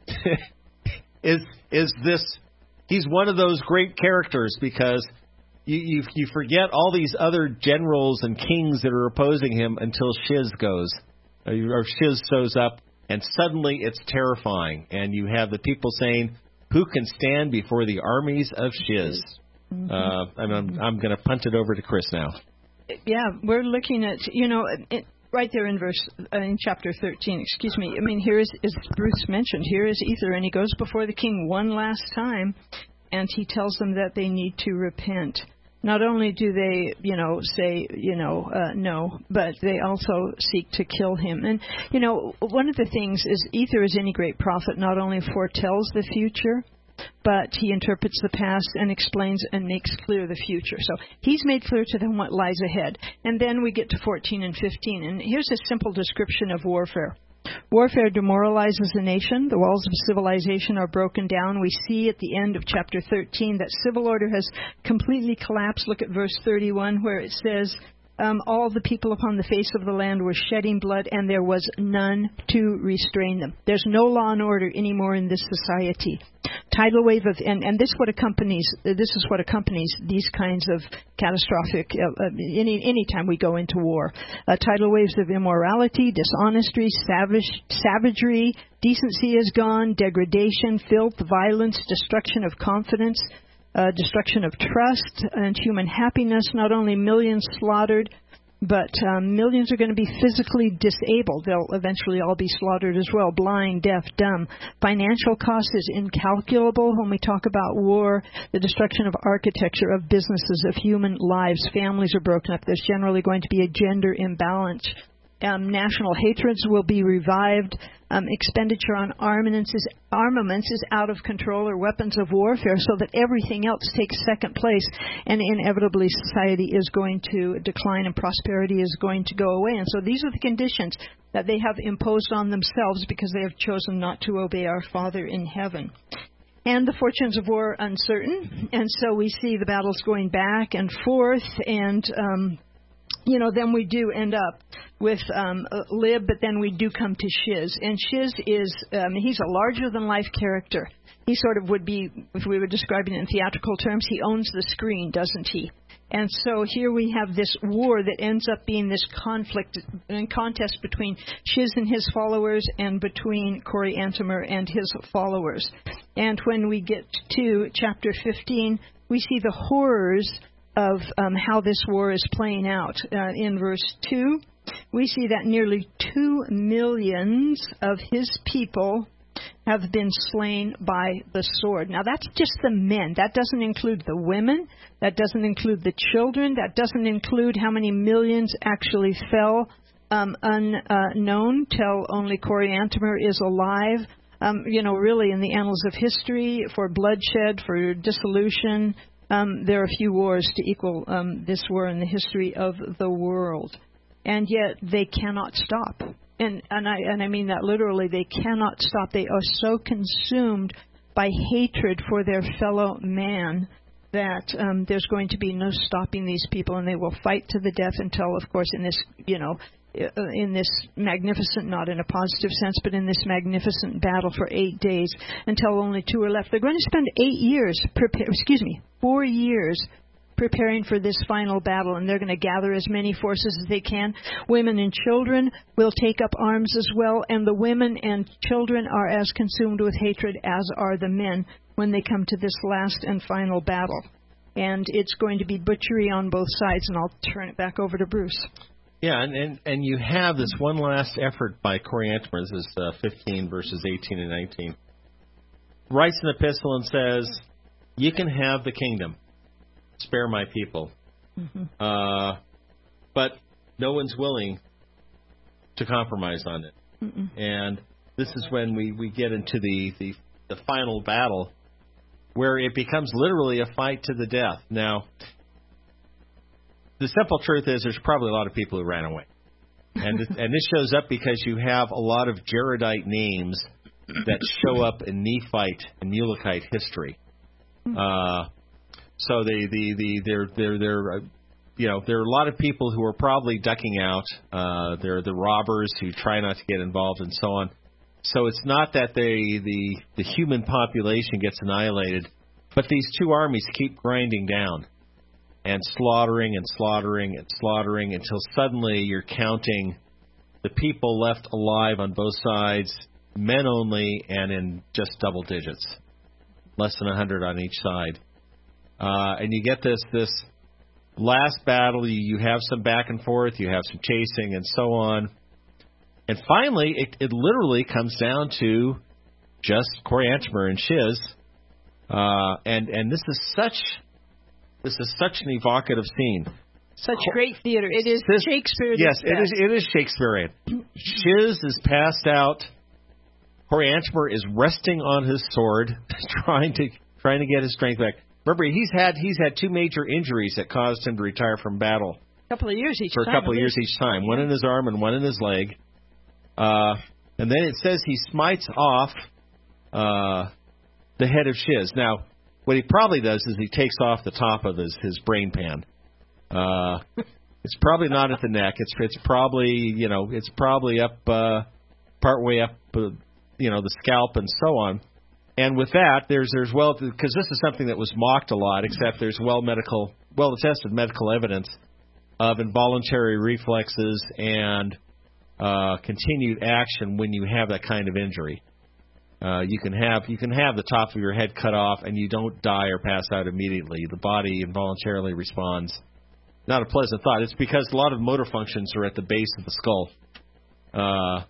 is is this, he's one of those great characters because you, you, you forget all these other generals and kings that are opposing him until Shiz goes, or Shiz shows up, and suddenly it's terrifying. And you have the people saying, who can stand before the armies of Shiz? Mm-hmm. Uh, and I'm, I'm going to punt it over to Chris now. Yeah, we're looking at, you know, it, right there in verse, uh, in chapter thirteen, excuse me. I mean, here is, as Bruce mentioned, here is Ether, and he goes before the king one last time, and he tells them that they need to repent. Not only do they, you know, say, you know, uh, no, but they also seek to kill him. And, you know, one of the things is Ether, as any great prophet, not only foretells the future, but he interprets the past and explains and makes clear the future. So he's made clear to them what lies ahead. And then we get to fourteen and fifteen. And here's a simple description of warfare. Warfare demoralizes a nation. The walls of civilization are broken down. We see at the end of chapter thirteen that civil order has completely collapsed. Look at verse thirty-one where it says, um, all the people upon the face of the land were shedding blood, and there was none to restrain them. There's no law and order anymore in this society. Tidal wave of, and, and this what accompanies. This is what accompanies these kinds of catastrophic. Uh, uh, any any time we go into war, uh, tidal waves of immorality, dishonesty, savage, savagery, decency is gone, degradation, filth, violence, destruction of confidence. Uh, destruction of trust and human happiness, not only millions slaughtered, but um, millions are going to be physically disabled. They'll eventually all be slaughtered as well, blind, deaf, dumb. Financial cost is incalculable when we talk about war, the destruction of architecture, of businesses, of human lives. Families are broken up. There's generally going to be a gender imbalance. Um, national hatreds will be revived. Um, expenditure on armaments is, armaments is out of control, or weapons of warfare, so that everything else takes second place, and inevitably society is going to decline and prosperity is going to go away. And so these are the conditions that they have imposed on themselves because they have chosen not to obey our Father in heaven. And the fortunes of war are uncertain, and so we see the battles going back and forth, and um, you know, then we do end up with um, Lib, but then we do come to Shiz. And Shiz is, um, he's a larger-than-life character. He sort of would be, if we were describing it in theatrical terms, he owns the screen, doesn't he? And so here we have this war that ends up being this conflict and contest between Shiz and his followers and between Coriantumr and his followers. And when we get to chapter fifteen, we see the horrors of um, how this war is playing out. Uh, in verse two, we see that nearly two millions of his people have been slain by the sword. Now, that's just the men. That doesn't include the women. That doesn't include the children. That doesn't include how many millions actually fell um, unknown till only Coriantumr is alive. um, you know, really in the annals of history, for bloodshed, for dissolution, um, there are few wars to equal um, this war in the history of the world. And yet they cannot stop. And, and, I, and I mean that literally. They cannot stop. They are so consumed by hatred for their fellow man that um, there's going to be no stopping these people, and they will fight to the death until, of course, in this, you know, in this magnificent, not in a positive sense, but in this magnificent battle for eight days until only two are left. They're going to spend eight years, prepare, excuse me, four years preparing for this final battle, and they're going to gather as many forces as they can. Women and children will take up arms as well, and the women and children are as consumed with hatred as are the men when they come to this last and final battle. And it's going to be butchery on both sides, and I'll turn it back over to Bruce. Yeah, and, and, and you have this one last effort by Coriantumr. This is uh, fifteen verses eighteen and nineteen. Writes an epistle and says, "You can have the kingdom. Spare my people." Mm-hmm. Uh, but no one's willing to compromise on it. Mm-mm. And this is when we, we get into the, the, the final battle, where it becomes literally a fight to the death. Now, the simple truth is there's probably a lot of people who ran away. And and this shows up because you have a lot of Jaredite names that show up in Nephite and Mulekite history. Uh, so the the the they're they're they're uh, you know there are a lot of people who are probably ducking out. Uh, they're the robbers who try not to get involved and so on. So it's not that they the the human population gets annihilated, but these two armies keep grinding down and slaughtering and slaughtering and slaughtering until suddenly you're counting the people left alive on both sides, men only, and in just double digits, less than one hundred on each side. Uh, and you get this this last battle. You, you have some back and forth, you have some chasing and so on. And finally, it, it literally comes down to just Coriantumr and Shiz. Uh, and, and this is such... This is such an evocative scene. Such great theater. It is this, Shakespeare. Yes, it is. It is Shakespearean. Shiz is passed out. Coriantumr is resting on his sword, trying to trying to get his strength back. Remember, he's had he's had two major injuries that caused him to retire from battle. A couple of years each for time. For a couple of years each time. One in his arm and one in his leg. Uh, and then it says he smites off uh, the head of Shiz. Now, what he probably does is he takes off the top of his, his brain pan. Uh, it's probably not at the neck. It's it's probably you know it's probably up uh, part way up uh, you know the scalp and so on. And with that, there's there's well because this is something that was mocked a lot. Except there's well medical well attested medical evidence of involuntary reflexes and uh, continued action when you have that kind of injury. Uh, you can have you can have the top of your head cut off, and you don't die or pass out immediately. The body involuntarily responds. Not a pleasant thought. It's because a lot of motor functions are at the base of the skull. Uh,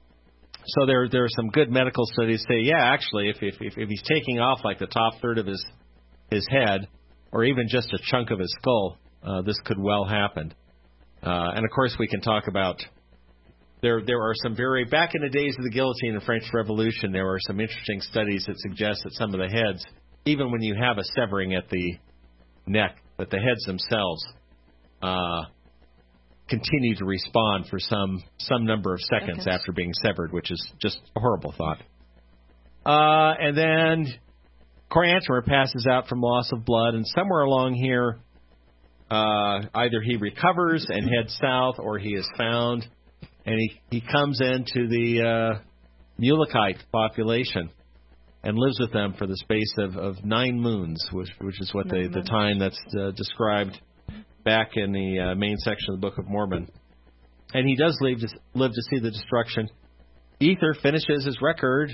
so there there are some good medical studies say, yeah, actually, if if if, if he's taking off like the top third of his his head, or even just a chunk of his skull, uh, this could well happen. Uh, and of course, we can talk about. There there are some very, back in the days of the guillotine and French Revolution, there were some interesting studies that suggest that some of the heads, even when you have a severing at the neck, that the heads themselves uh, continue to respond for some, some number of seconds okay. after being severed, which is just a horrible thought. Uh, and then Coriantumr passes out from loss of blood, and somewhere along here, uh, either he recovers and heads south, or he is found. And he, he comes into the uh, Mulekite population and lives with them for the space of, of nine moons, which, which is what the, the time that's uh, described back in the uh, main section of the Book of Mormon. And he does live to, live to see the destruction. Ether finishes his record,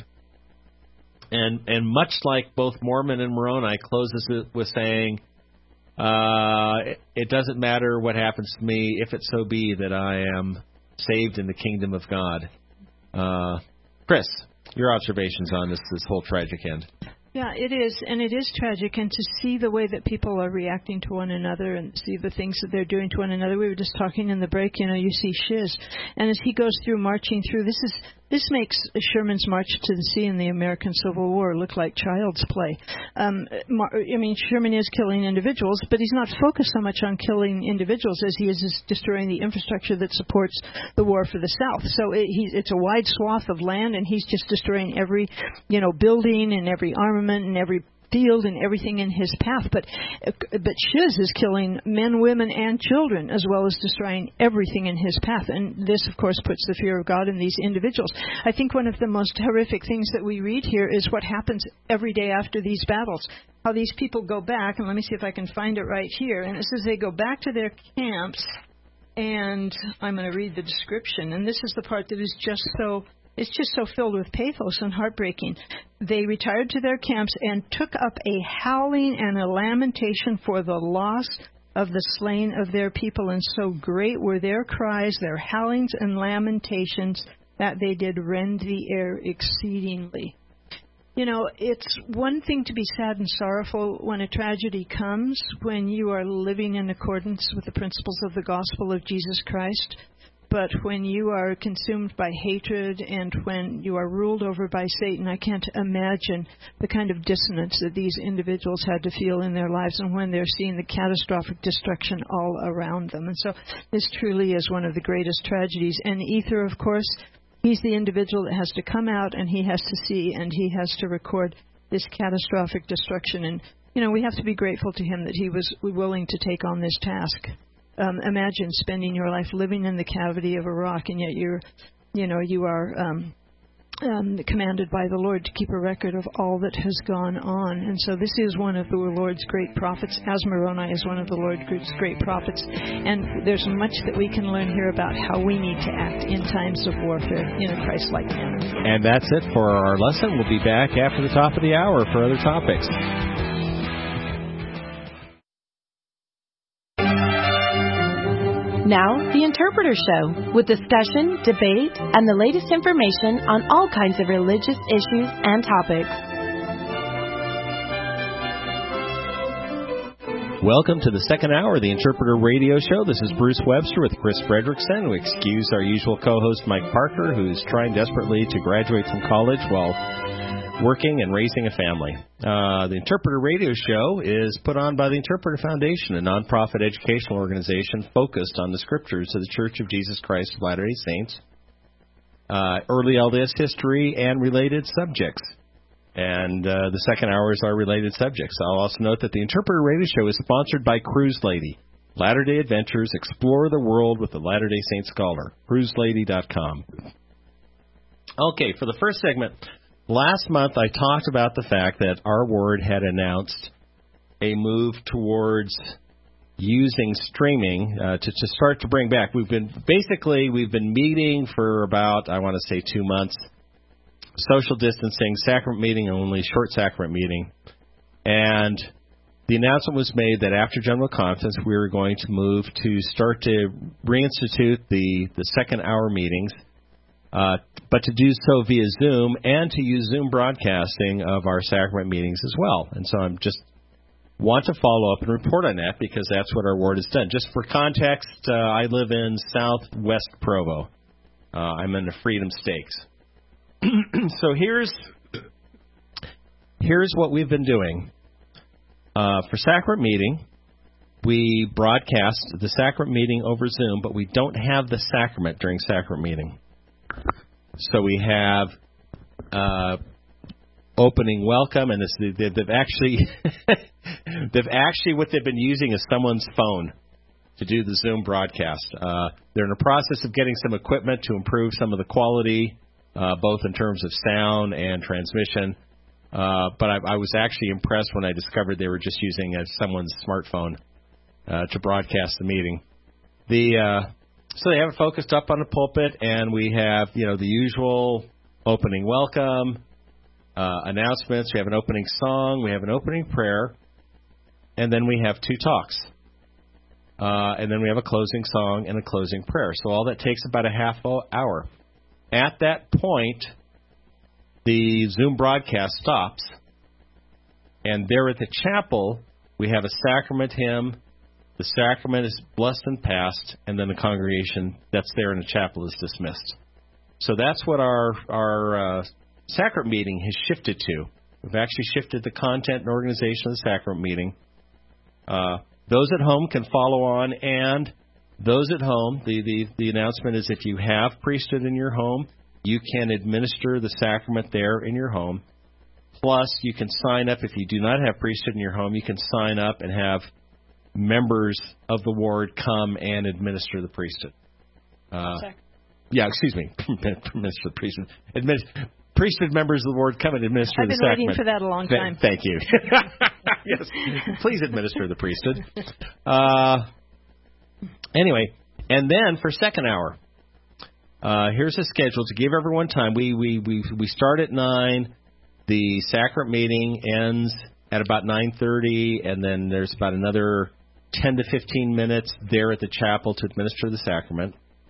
and and much like both Mormon and Moroni, closes it with saying, uh, it, it doesn't matter what happens to me, if it so be that I am saved in the kingdom of God. Uh, Chris, your observations on this this whole tragic end. Yeah, it is, and it is tragic, and to see the way that people are reacting to one another and see the things that they're doing to one another. We were just talking in the break, you know, you see Shiz, and as he goes through, marching through, this is this makes Sherman's March to the Sea in the American Civil War look like child's play. Um, I mean, Sherman is killing individuals, but he's not focused so much on killing individuals as he is destroying the infrastructure that supports the war for the South. So it, he's, it's a wide swath of land, and he's just destroying every, you know, building and every armament and every field and everything in his path. But but Shiz is killing men, women, and children, as well as destroying everything in his path. And this, of course, puts the fear of God in these individuals. I think one of the most horrific things that we read here is what happens every day after these battles. How these people go back, and let me see if I can find it right here. And it says they go back to their camps, and I'm going to read the description. And this is the part that is just so... It's just so filled with pathos and heartbreaking. They retired to their camps and took up a howling and a lamentation for the loss of the slain of their people. And so great were their cries, their howlings and lamentations, that they did rend the air exceedingly. You know, it's one thing to be sad and sorrowful when a tragedy comes, when you are living in accordance with the principles of the gospel of Jesus Christ. But when you are consumed by hatred and when you are ruled over by Satan, I can't imagine the kind of dissonance that these individuals had to feel in their lives and when they're seeing the catastrophic destruction all around them. And so this truly is one of the greatest tragedies. And Ether, of course, he's the individual that has to come out and he has to see and he has to record this catastrophic destruction. And, you know, we have to be grateful to him that he was willing to take on this task. Um, imagine spending your life living in the cavity of a rock, and yet you're, you know, you are um, um, commanded by the Lord to keep a record of all that has gone on. And so this is one of the Lord's great prophets, as Moroni is one of the Lord's great prophets. And there's much that we can learn here about how we need to act in times of warfare in a Christ-like manner. And that's it for our lesson. We'll be back after the top of the hour for other topics. Now, The Interpreter Show, with discussion, debate, and the latest information on all kinds of religious issues and topics. Welcome to the second hour of The Interpreter Radio Show. This is Bruce Webster with Chris Fredrickson. We excuse our usual co-host, Mike Parker, who's trying desperately to graduate from college while working and raising a family. Uh, the Interpreter Radio Show is put on by the Interpreter Foundation, a nonprofit educational organization focused on the scriptures of the Church of Jesus Christ of Latter-day Saints, uh, early L D S history, and related subjects. And uh, the second hour is our related subjects. I'll also note that the Interpreter Radio Show is sponsored by Cruise Lady. Latter-day Adventures, explore the world with the Latter-day Saint Scholar. cruise lady dot com. Okay, for the first segment, last month I talked about the fact that Our Word had announced a move towards using streaming uh, to, to start to bring back. We've been basically we've been meeting for about, I want to say, two months. Social distancing, sacrament meeting only, short sacrament meeting. And the announcement was made that after General Conference we were going to move to start to reinstitute the, the second hour meetings. Uh, but to do so via Zoom and to use Zoom broadcasting of our sacrament meetings as well. And so I'm just want to follow up and report on that because that's what Our Word has done. Just for context, uh, I live in southwest Provo. Uh, I'm in the Freedom Stakes. So here's here's what we've been doing. Uh, for sacrament meeting, we broadcast the sacrament meeting over Zoom, but we don't have the sacrament during sacrament meeting. So we have uh, opening welcome, and this, they've actually they've actually what they've been using is someone's phone to do the Zoom broadcast. Uh, they're in the process of getting some equipment to improve some of the quality, uh, both in terms of sound and transmission. Uh, but I, I was actually impressed when I discovered they were just using uh, someone's smartphone uh, to broadcast the meeting. The uh, So they have it focused up on the pulpit, and we have, you know, the usual opening welcome, uh, announcements. We have an opening song. We have an opening prayer. And then we have two talks. Uh, and then we have a closing song and a closing prayer. So all that takes about a half hour. At that point, the Zoom broadcast stops. And there at the chapel, we have a sacrament hymn. The sacrament is blessed and passed, and then the congregation that's there in the chapel is dismissed. So that's what our our uh, sacrament meeting has shifted to. We've actually shifted the content and organization of the sacrament meeting. Uh, those at home can follow on, and those at home, the, the, the announcement is if you have priesthood in your home, you can administer the sacrament there in your home. Plus, you can sign up. If you do not have priesthood in your home, you can sign up and have members of the ward come and administer the priesthood. Uh, yeah, excuse me. Administer the priesthood. Admin- priesthood members of the ward come and administer I've the been sacrament. waiting for that a long time. Th- thank you. Yes, please administer the priesthood. Uh, anyway, and then for second hour, uh, here's a schedule to give everyone time. We we we we start at nine. The sacrament meeting ends at about nine thirty, and then there's about another ten to fifteen minutes there at the chapel to administer the sacrament.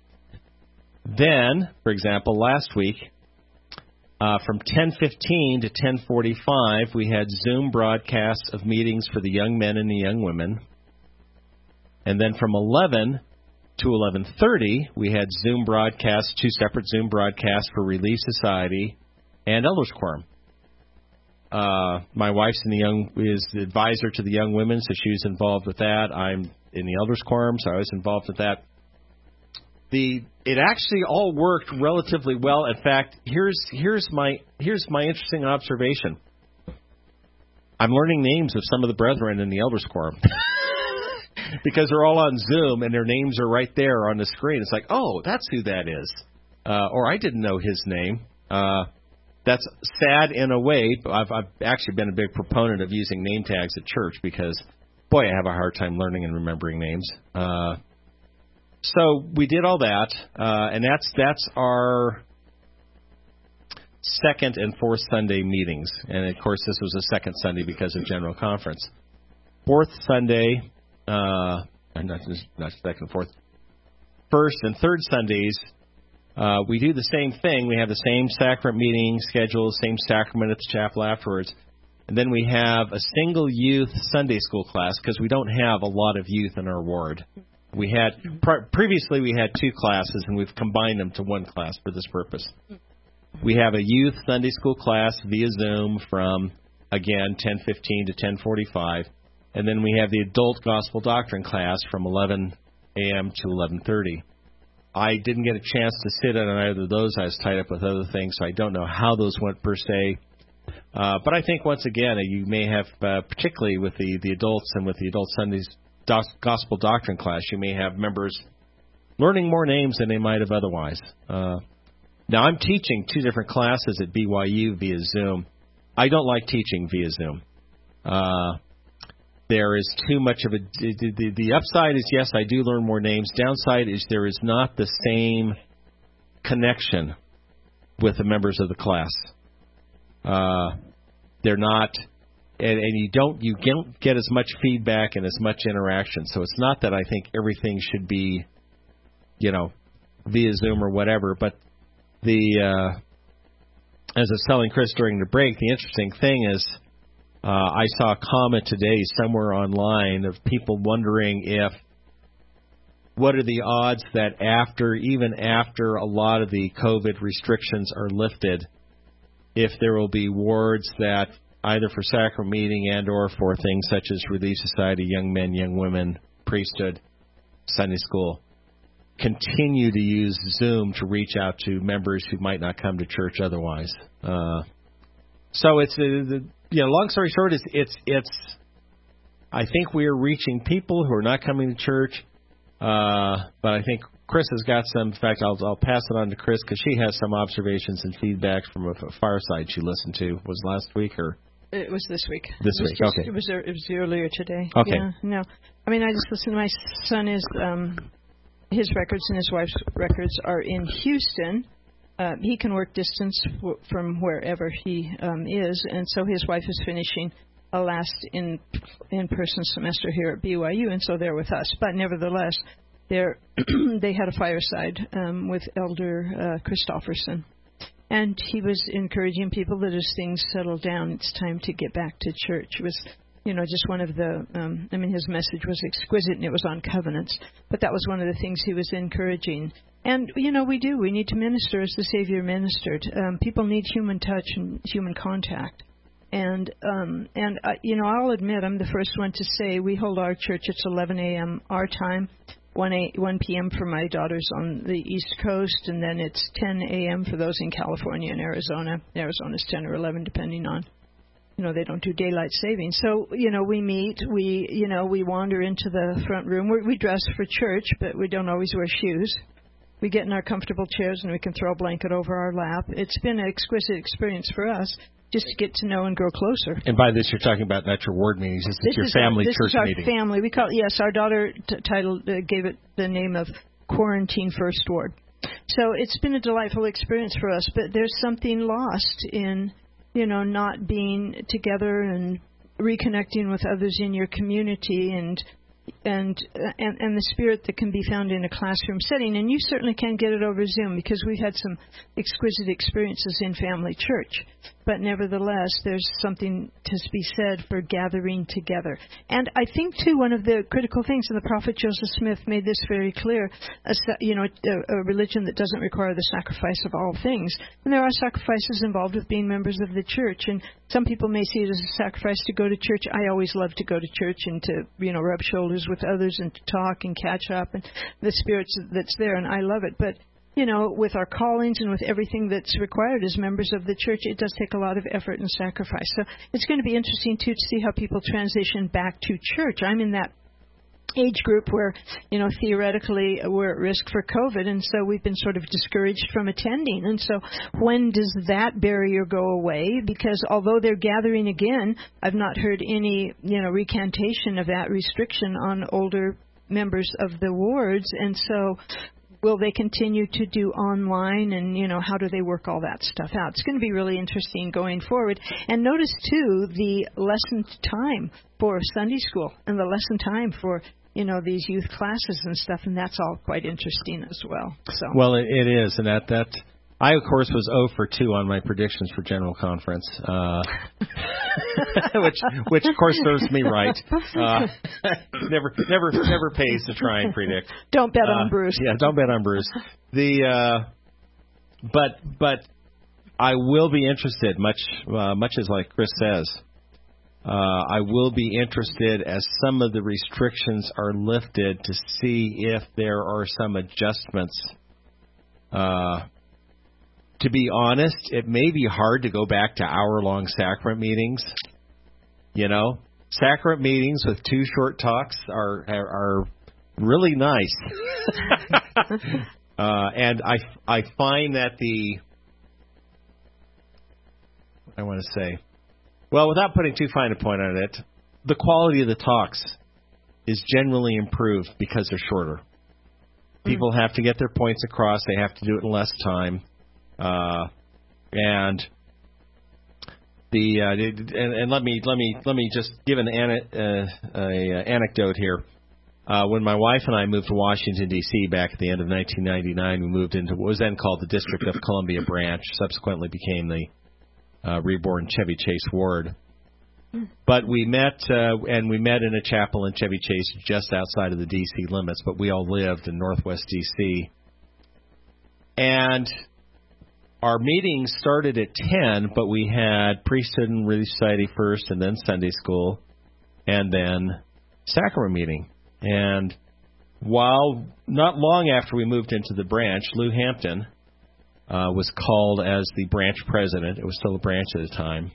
Then, for example, last week, uh, from ten fifteen to ten forty-five, we had Zoom broadcasts of meetings for the young men and the young women. And then from eleven to eleven thirty, we had Zoom broadcasts, two separate Zoom broadcasts for Relief Society and Elders Quorum. Uh, my wife's in the young is the advisor to the young women, so she was involved with that. I'm in the Elders Quorum, so I was involved with that. The it actually all worked relatively well. In fact, here's here's my here's my interesting observation. I'm learning names of some of the brethren in the Elders Quorum because they're all on Zoom and their names are right there on the screen. It's like, oh, that's who that is, uh, or I didn't know his name. Uh, That's sad in a way, but I've, I've actually been a big proponent of using name tags at church because, boy, I have a hard time learning and remembering names. Uh, so we did all that, uh, and that's that's our second and fourth Sunday meetings. And, of course, this was a second Sunday because of General Conference. Fourth Sunday, uh, not, not second, fourth, first and third Sundays, Uh, we do the same thing. We have the same sacrament meeting schedule, same sacrament at the chapel afterwards. And then we have a single youth Sunday school class because we don't have a lot of youth in our ward. We had pre- previously we had two classes, and we've combined them to one class for this purpose. We have a youth Sunday school class via Zoom from, again, ten fifteen to ten forty-five. And then we have the adult gospel doctrine class from eleven a.m. to eleven thirty. I didn't get a chance to sit in on either of those. I was tied up with other things, so I don't know how those went per se. Uh, but I think, once again, you may have, uh, particularly with the, the adults and with the adult Sundays do- gospel doctrine class, you may have members learning more names than they might have otherwise. Uh, now, I'm teaching two different classes at B Y U via Zoom. I don't like teaching via Zoom. Uh There is too much of a the, the, the upside is, yes, I do learn more names. Downside is there is not the same connection with the members of the class. Uh, they're not, and, and you don't you don't get as much feedback and as much interaction. So it's not that I think everything should be, you know, via Zoom or whatever. But the uh, as I was telling Chris during the break, the interesting thing is. Uh, I saw a comment today somewhere online of people wondering if what are the odds that after, even after a lot of the COVID restrictions are lifted, if there will be wards that either for sacrament meeting and or for things such as Relief Society, young men, young women, priesthood, Sunday school, continue to use Zoom to reach out to members who might not come to church otherwise. Uh, so it's a, the, You know, long story short, it's, it's, it's, I think we are reaching people who are not coming to church, uh, but I think Chris has got some, in fact, I'll, I'll pass it on to Chris because she has some observations and feedback from a fireside she listened to. Was it last week or? It was this week. This week, just, okay. It was, it was earlier today. Okay. Yeah, no, I mean, I just listened. My son is, um, his records and his wife's records are in Houston. Uh, he can work distance w- from wherever he um, is, and so his wife is finishing a last in in-person semester here at B Y U, and so they're with us. But nevertheless, they're they had a fireside um, with Elder uh, Christofferson, and he was encouraging people that as things settle down, it's time to get back to church. It was you know, just one of the, um, I mean, his message was exquisite, and it was on covenants, but that was one of the things he was encouraging. And, you know, we do. We need to minister as the Savior ministered. Um, people need human touch and human contact. And, um, and uh, you know, I'll admit, I'm the first one to say we hold our church at eleven a.m. our time, one p.m. for my daughters on the East Coast, and then it's ten a.m. for those in California and Arizona. Arizona's ten or eleven, depending on, you know, they don't do daylight saving. So, you know, we meet, we, you know, we wander into the front room. We're, we dress for church, but we don't always wear shoes. We get in our comfortable chairs and we can throw a blanket over our lap. It's been an exquisite experience for us just to get to know and grow closer. And by this, you're talking about not your ward meetings. This, this is your is family our, church meeting. meeting. This is our family. We call it, yes, our daughter t- titled, uh, gave it the name of Quarantine First Ward. So it's been a delightful experience for us, but there's something lost in, you know, not being together and reconnecting with others in your community and and and and the spirit that can be found in a classroom setting. And you certainly can get it over Zoom, because we've had some exquisite experiences in family church. But nevertheless, there's something to be said for gathering together. And I think, too, one of the critical things, and the prophet Joseph Smith made this very clear, a, you know, a, a religion that doesn't require the sacrifice of all things. And there are sacrifices involved with being members of the church. And some people may see it as a sacrifice to go to church. I always love to go to church and to, you know, rub shoulders with others and to talk and catch up, and the spirit that's there, and I love it. But, you know, with our callings and with everything that's required as members of the church, it does take a lot of effort and sacrifice. So it's going to be interesting, too, to see how people transition back to church. I'm in that age group where, you know, theoretically we're at risk for COVID, and so we've been sort of discouraged from attending. And so when does that barrier go away? Because although they're gathering again, I've not heard any, you know, recantation of that restriction on older members of the wards. And so will they continue to do online, and, you know, how do they work all that stuff out? It's going to be really interesting going forward. And notice, too, the lesson time for Sunday school and the lesson time for, you know, these youth classes and stuff, and that's all quite interesting as well. So Well, it, it is, and that, that I, of course, was zero for two on my predictions for General Conference, uh, which, which, of course, serves me right. Uh, never, never, never pays to try and predict. Don't bet uh, on Bruce. Yeah, don't bet on Bruce. The, uh, but, but I will be interested, much, uh, much as like Chris says. Uh, I will be interested as some of the restrictions are lifted to see if there are some adjustments. Uh, to be honest, it may be hard to go back to hour-long sacrament meetings. You know, sacrament meetings with two short talks are are, are really nice. uh, and I I find that the I want to say. Well, without putting too fine a point on it, the quality of the talks is generally improved because they're shorter. People mm-hmm. have to get their points across. They have to do it in less time. Uh, and the uh, and, and let me let me let me just give an uh, a anecdote here. Uh, when my wife and I moved to Washington D C back at the end of nineteen ninety-nine, we moved into what was then called the District of Columbia branch. Subsequently became the Uh, reborn Chevy Chase ward. But we met, uh, and we met in a chapel in Chevy Chase just outside of the D C limits, but we all lived in Northwest D C. And our meetings started at ten, but we had priesthood and relief society first, and then Sunday school, and then sacrament meeting. And while not long after we moved into the branch, Lou Hampton Uh, was called as the branch president. It was still a branch at the time.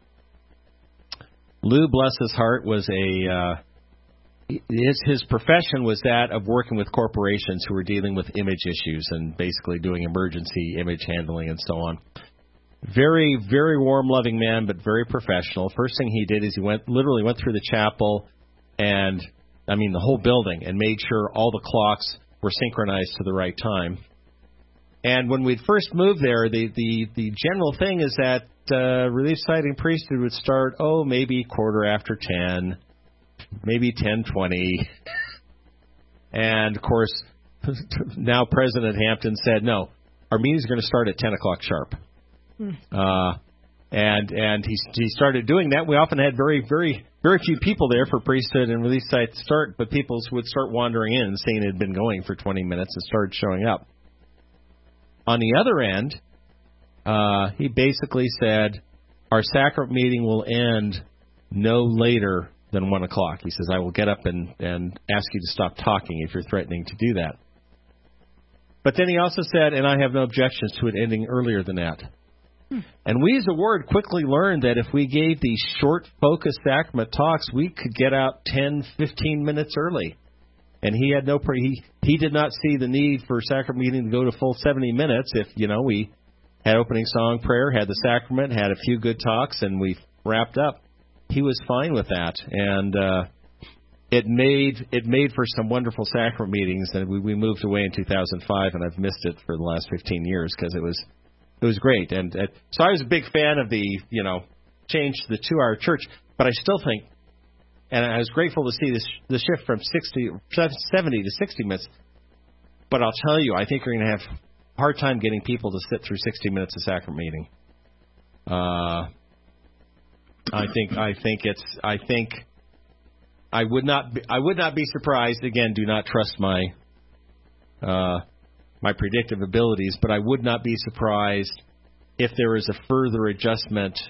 Lou, bless his heart, was a uh, his his profession was that of working with corporations who were dealing with image issues and basically doing emergency image handling and so on. Very, very warm, loving man, but very professional. First thing he did is he went literally went through the chapel and, I mean, the whole building, and made sure all the clocks were synchronized to the right time. And when we'd first moved there, the, the, the general thing is that uh, Relief Society and priesthood would start, oh, maybe quarter after ten, maybe ten twenty. And, of course, now President Hampton said, no, our meeting's going to start at ten o'clock sharp. Hmm. Uh, And and he he started doing that. We often had very, very, very few people there for priesthood and release site start, but people would start wandering in and saying it had been going for twenty minutes and started showing up. On the other end, uh, he basically said, our sacrament meeting will end no later than one o'clock. He says, I will get up and, and ask you to stop talking if you're threatening to do that. But then he also said, and I have no objections to it ending earlier than that. Hmm. And we as a ward quickly learned that if we gave these short, focused sacrament talks, we could get out ten, fifteen minutes early. And he had no, he, he did not see the need for sacrament meeting to go to full seventy minutes if, you know, we had opening song prayer, had the sacrament, had a few good talks, and we wrapped up. He was fine with that. And uh, it made it made for some wonderful sacrament meetings. And we, we moved away in two thousand five, and I've missed it for the last fifteen years because it was It was great, and uh, so I was a big fan of the, you know, change to the two-hour church. But I still think, and I was grateful to see this the shift from sixty, seventy to sixty minutes. But I'll tell you, I think you're going to have a hard time getting people to sit through sixty minutes of sacrament meeting. Uh, I think I think it's I think I would not be, I would not be surprised. Again, do not trust my. Uh, my predictive abilities, but I would not be surprised if there is a further adjustment,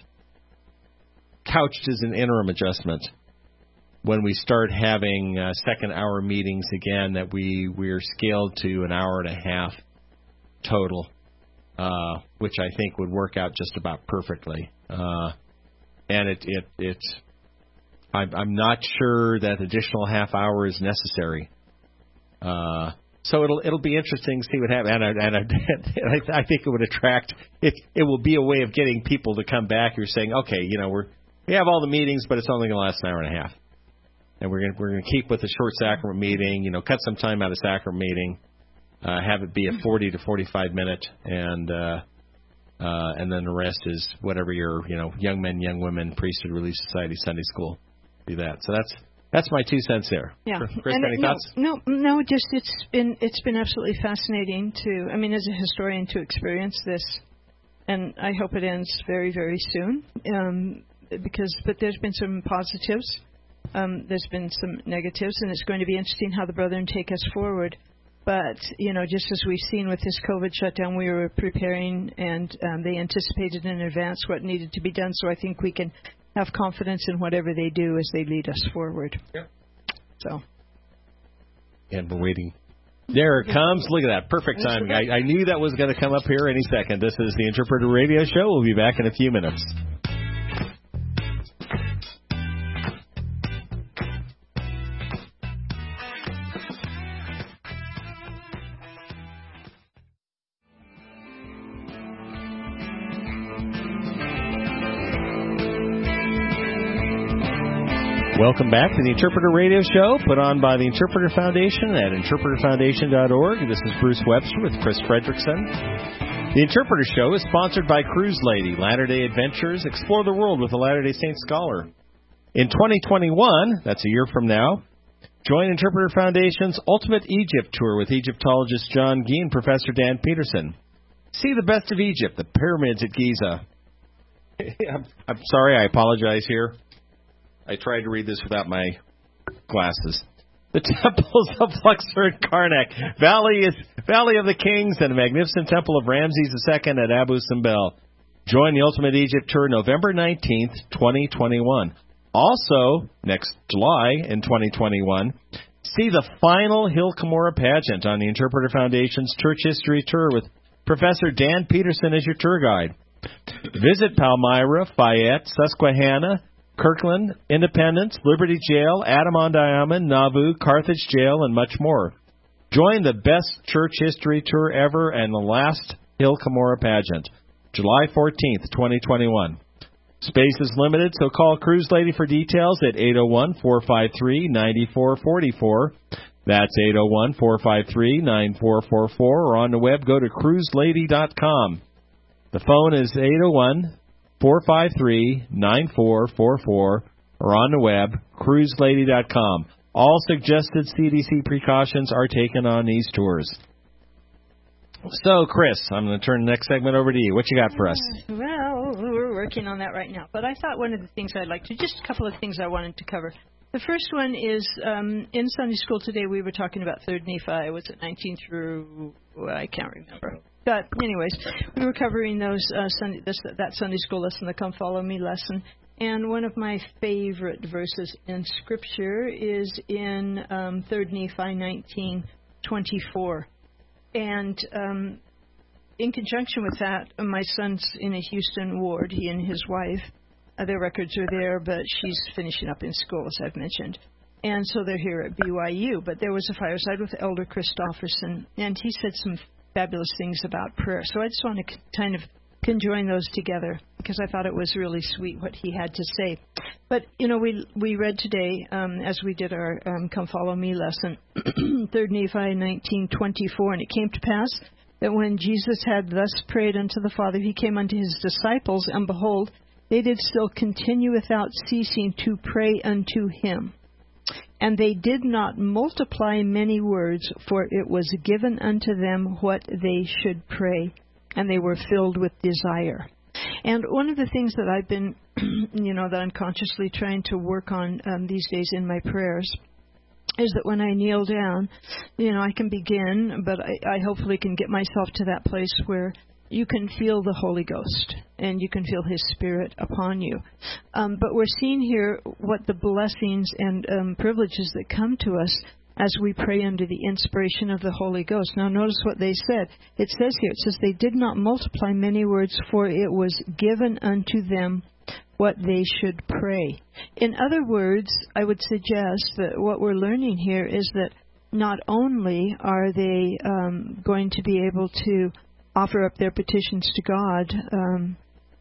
couched as an interim adjustment, when we start having uh, second hour meetings again, that we, we are scaled to an hour and a half total, uh, which I think would work out just about perfectly. Uh, and it, it, it I'm, I'm not sure that additional half hour is necessary. Uh, So it'll it'll be interesting to see what happens, and, I, and, I, and I think it would attract. It it will be a way of getting people to come back who are saying, okay, you know, we're we have all the meetings, but it's only going to last an hour and a half, and we're going we're going to keep with the short sacrament meeting. You know, cut some time out of sacrament meeting, uh, have it be a forty to forty-five minute, and uh, uh, and then the rest is whatever your you know young men, young women, priesthood, relief society, Sunday school, do that. So that's. That's my two cents there. Yeah. Chris, and any no, thoughts? No, no. Just it's been it's been absolutely fascinating to. I mean, as a historian, to experience this, and I hope it ends very, very soon. Um, because, but there's been some positives. Um, there's been some negatives, and it's going to be interesting how the Brethren take us forward. But you know, just as we've seen with this COVID shutdown, we were preparing, and um, they anticipated in advance what needed to be done. So I think we can have confidence in whatever they do as they lead us forward. Yeah. So. And we're waiting. There it comes. Look at that. Perfect timing. I, I knew that was going to come up here any second. This is the Interpreter Radio Show. We'll be back in a few minutes. Welcome back to the Interpreter Radio Show, put on by the Interpreter Foundation at interpreter foundation dot org. This is Bruce Webster with Chris Fredrickson. The Interpreter Show is sponsored by Cruise Lady, Latter-day Adventures. Explore the world with a Latter-day Saint scholar. In twenty twenty-one, that's a year from now, join Interpreter Foundation's Ultimate Egypt Tour with Egyptologist John Gee and Professor Dan Peterson. See the best of Egypt, the pyramids at Giza. I'm, I'm sorry, I apologize here. I tried to read this without my glasses. The temples of Luxor and Karnak, Valley is Valley of the Kings, and a magnificent temple of Ramses the Second at Abu Simbel. Join the Ultimate Egypt Tour November nineteenth, twenty twenty-one. Also, next July in twenty twenty-one, see the final Hill Cumorah pageant on the Interpreter Foundation's Church History Tour with Professor Dan Peterson as your tour guide. Visit Palmyra, Fayette, Susquehanna, Kirkland, Independence, Liberty Jail, Adamon-Diamond, Nauvoo, Carthage Jail, and much more. Join the best church history tour ever and the last Hill Cumorah pageant, July fourteenth, twenty twenty-one. Space is limited, so call Cruise Lady for details at eight oh one, four five three, nine four four four. That's eight oh one, four five three, nine four four four, or on the web, go to cruise lady dot com. The phone is eight oh one, four five three, nine four four four, or on the web, cruise lady dot com. All suggested C D C precautions are taken on these tours. So, Chris, I'm going to turn the next segment over to you. What you got for us? Well, we're working on that right now. But I thought one of the things I'd like to, just a couple of things I wanted to cover. The first one is, um, in Sunday school today, we were talking about third Nephi. Was it nineteen through, well, I can't remember. But anyways, we were covering those uh, Sunday, this, that Sunday school lesson, the Come Follow Me lesson. And one of my favorite verses in Scripture is in um, third Nephi nineteen twenty-four. And um, in conjunction with that, my son's in a Houston ward, he and his wife. Uh, their records are there, but she's finishing up in school, as I've mentioned. And so they're here at B Y U. But there was a fireside with Elder Christofferson, and he said some fabulous things about prayer. So I just want to kind of conjoin those together because I thought it was really sweet what he had to say. But, you know, we we read today, um, as we did our um, Come Follow Me lesson, third Nephi nineteen twenty-four, and it came to pass that when Jesus had thus prayed unto the Father, he came unto his disciples, and behold, they did still continue without ceasing to pray unto him. And they did not multiply many words, for it was given unto them what they should pray, and they were filled with desire. And one of the things that I've been, you know, that I'm consciously trying to work on um, these days in my prayers is that when I kneel down, you know, I can begin, but I, I hopefully can get myself to that place where you can feel the Holy Ghost and you can feel His Spirit upon you. Um, but we're seeing here what the blessings and um, privileges that come to us as we pray under the inspiration of the Holy Ghost. Now notice what they said. It says here, it says, they did not multiply many words, for it was given unto them what they should pray. In other words, I would suggest that what we're learning here is that not only are they um, going to be able to offer up their petitions to God um,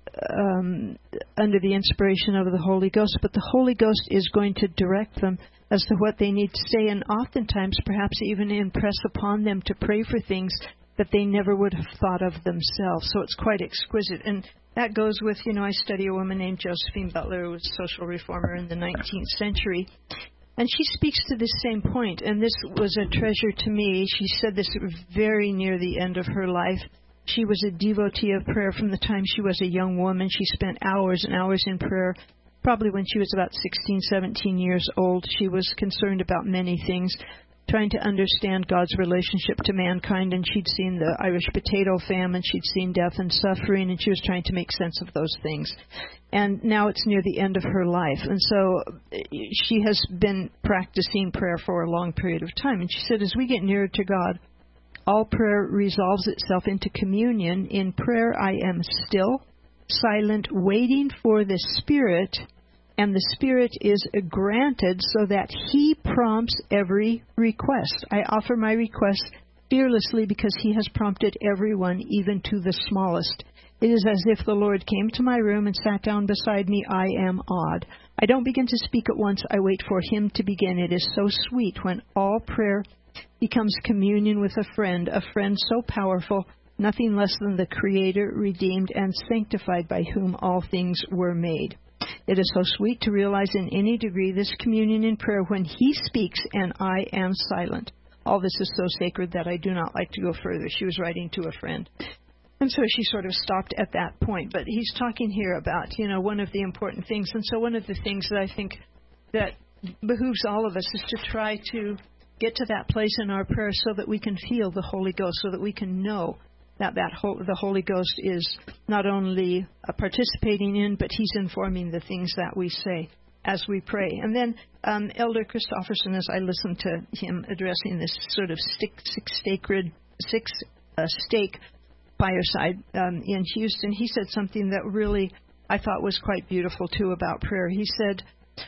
um, under the inspiration of the Holy Ghost, but the Holy Ghost is going to direct them as to what they need to say, and oftentimes perhaps even impress upon them to pray for things that they never would have thought of themselves. So it's quite exquisite. And that goes with, you know, I study a woman named Josephine Butler, who was a social reformer in the nineteenth century. And she speaks to this same point, and this was a treasure to me. She said this very near the end of her life. She was a devotee of prayer from the time she was a young woman. She spent hours and hours in prayer. Probably when she was about sixteen, seventeen years old, she was concerned about many things, trying to understand God's relationship to mankind. And she'd seen the Irish potato famine, she'd seen death and suffering, and she was trying to make sense of those things. And now it's near the end of her life. And so she has been practicing prayer for a long period of time. And she said, as we get nearer to God, all prayer resolves itself into communion. In prayer, I am still, silent, waiting for the Spirit, and the Spirit is granted so that He prompts every request. I offer my request fearlessly because He has prompted everyone, even to the smallest. It is as if the Lord came to my room and sat down beside me. I am awed. I don't begin to speak at once. I wait for Him to begin. It is so sweet when all prayer becomes communion with a friend, a friend so powerful, nothing less than the Creator, redeemed, and sanctified, by whom all things were made. It is so sweet to realize in any degree this communion in prayer when He speaks and I am silent. All this is so sacred that I do not like to go further. She was writing to a friend. And so she sort of stopped at that point. But he's talking here about, you know, one of the important things. And so one of the things that I think that behooves all of us is to try to get to that place in our prayer so that we can feel the Holy Ghost, so that we can know that, that whole, the Holy Ghost is not only uh, participating in, but He's informing the things that we say as we pray. And then um, Elder Christofferson, as I listened to him addressing this sort of six, six sacred, six uh, stake fireside um, in Houston, he said something that really I thought was quite beautiful, too, about prayer. He said,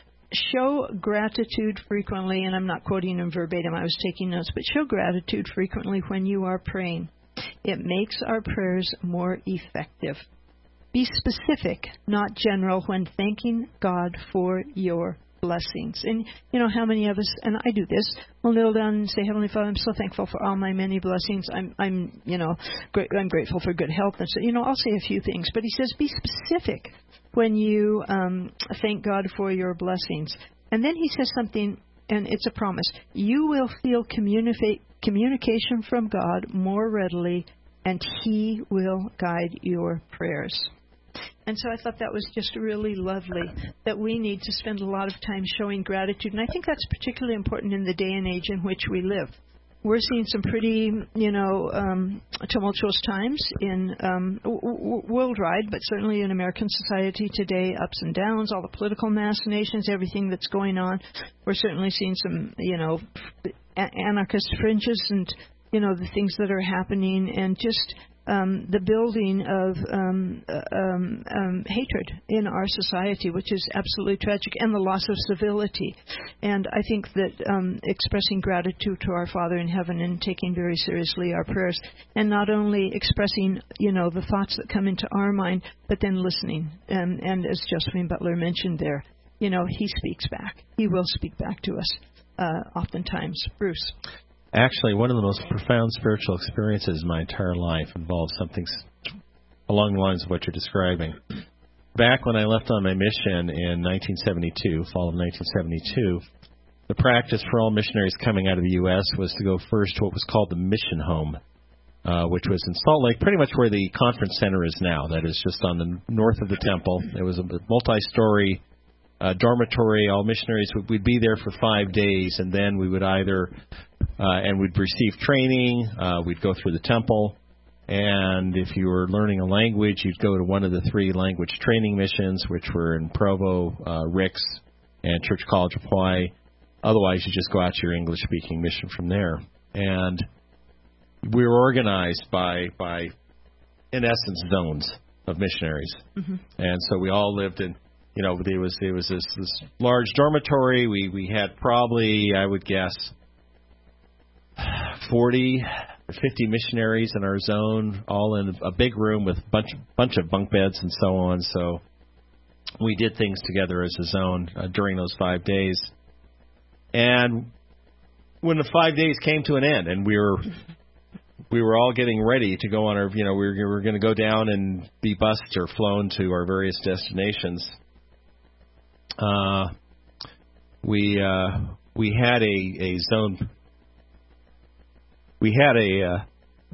show gratitude frequently, and I'm not quoting him verbatim, I was taking notes, but show gratitude frequently when you are praying. It makes our prayers more effective. Be specific, not general, when thanking God for your blessings. And you know how many of us, and I do this, will kneel down and say, Heavenly Father, I'm so thankful for all my many blessings. I'm, I'm, you know, great, I'm grateful for good health. And so, you know, I'll say a few things. But he says, be specific when you um, thank God for your blessings. And then he says something, and it's a promise. You will feel communicate, communication from God more readily, and He will guide your prayers. And so I thought that was just really lovely, that we need to spend a lot of time showing gratitude. And I think that's particularly important in the day and age in which we live. We're seeing some pretty, you know, um, tumultuous times in um, w- w- worldwide, but certainly in American society today, ups and downs, all the political machinations, everything that's going on. We're certainly seeing some, you know, a- anarchist fringes and, you know, the things that are happening, and just um, the building of um, uh, um, um, hatred in our society, which is absolutely tragic, and the loss of civility. And I think that um, expressing gratitude to our Father in heaven and taking very seriously our prayers, and not only expressing, you know, the thoughts that come into our mind, but then listening. And, and as Josephine Butler mentioned there, you know, he speaks back. He will speak back to us uh, oftentimes. Bruce. Actually, one of the most profound spiritual experiences in my entire life involves something along the lines of what you're describing. Back when I left on my mission in nineteen seventy-two, fall of nineteen seventy-two, the practice for all missionaries coming out of the U S was to go first to what was called the mission home, uh, which was in Salt Lake, pretty much where the conference center is now. That is just on the north of the temple. It was a multi-story uh, dormitory. All missionaries, would, we'd be there for five days, and then we would either... Uh, and we'd receive training, uh, we'd go through the temple, and if you were learning a language, you'd go to one of the three language training missions, which were in Provo, uh, Ricks, and Church College of Hawaii. Otherwise, you just go out to your English-speaking mission from there. And we were organized by, by in essence, zones of missionaries. Mm-hmm. And so we all lived in, you know, there was, there was this, this large dormitory. We, we had probably, I would guess, forty or fifty missionaries in our zone, all in a big room with a bunch, bunch of bunk beds and so on. So we did things together as a zone uh, during those five days. And when the five days came to an end, and we were we were all getting ready to go on our, you know, we were, we were going to go down and be bused or flown to our various destinations. Uh, we uh, we had a, a zone. We had a uh,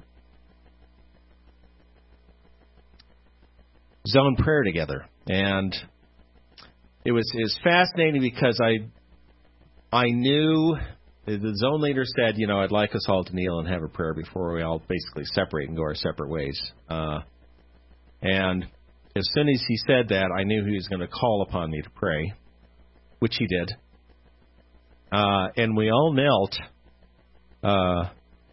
zone prayer together, and it was it was fascinating because I I knew the zone leader said, you know, I'd like us all to kneel and have a prayer before we all basically separate and go our separate ways. Uh, and as soon as he said that, I knew he was going to call upon me to pray, which he did. Uh, and we all knelt. Uh,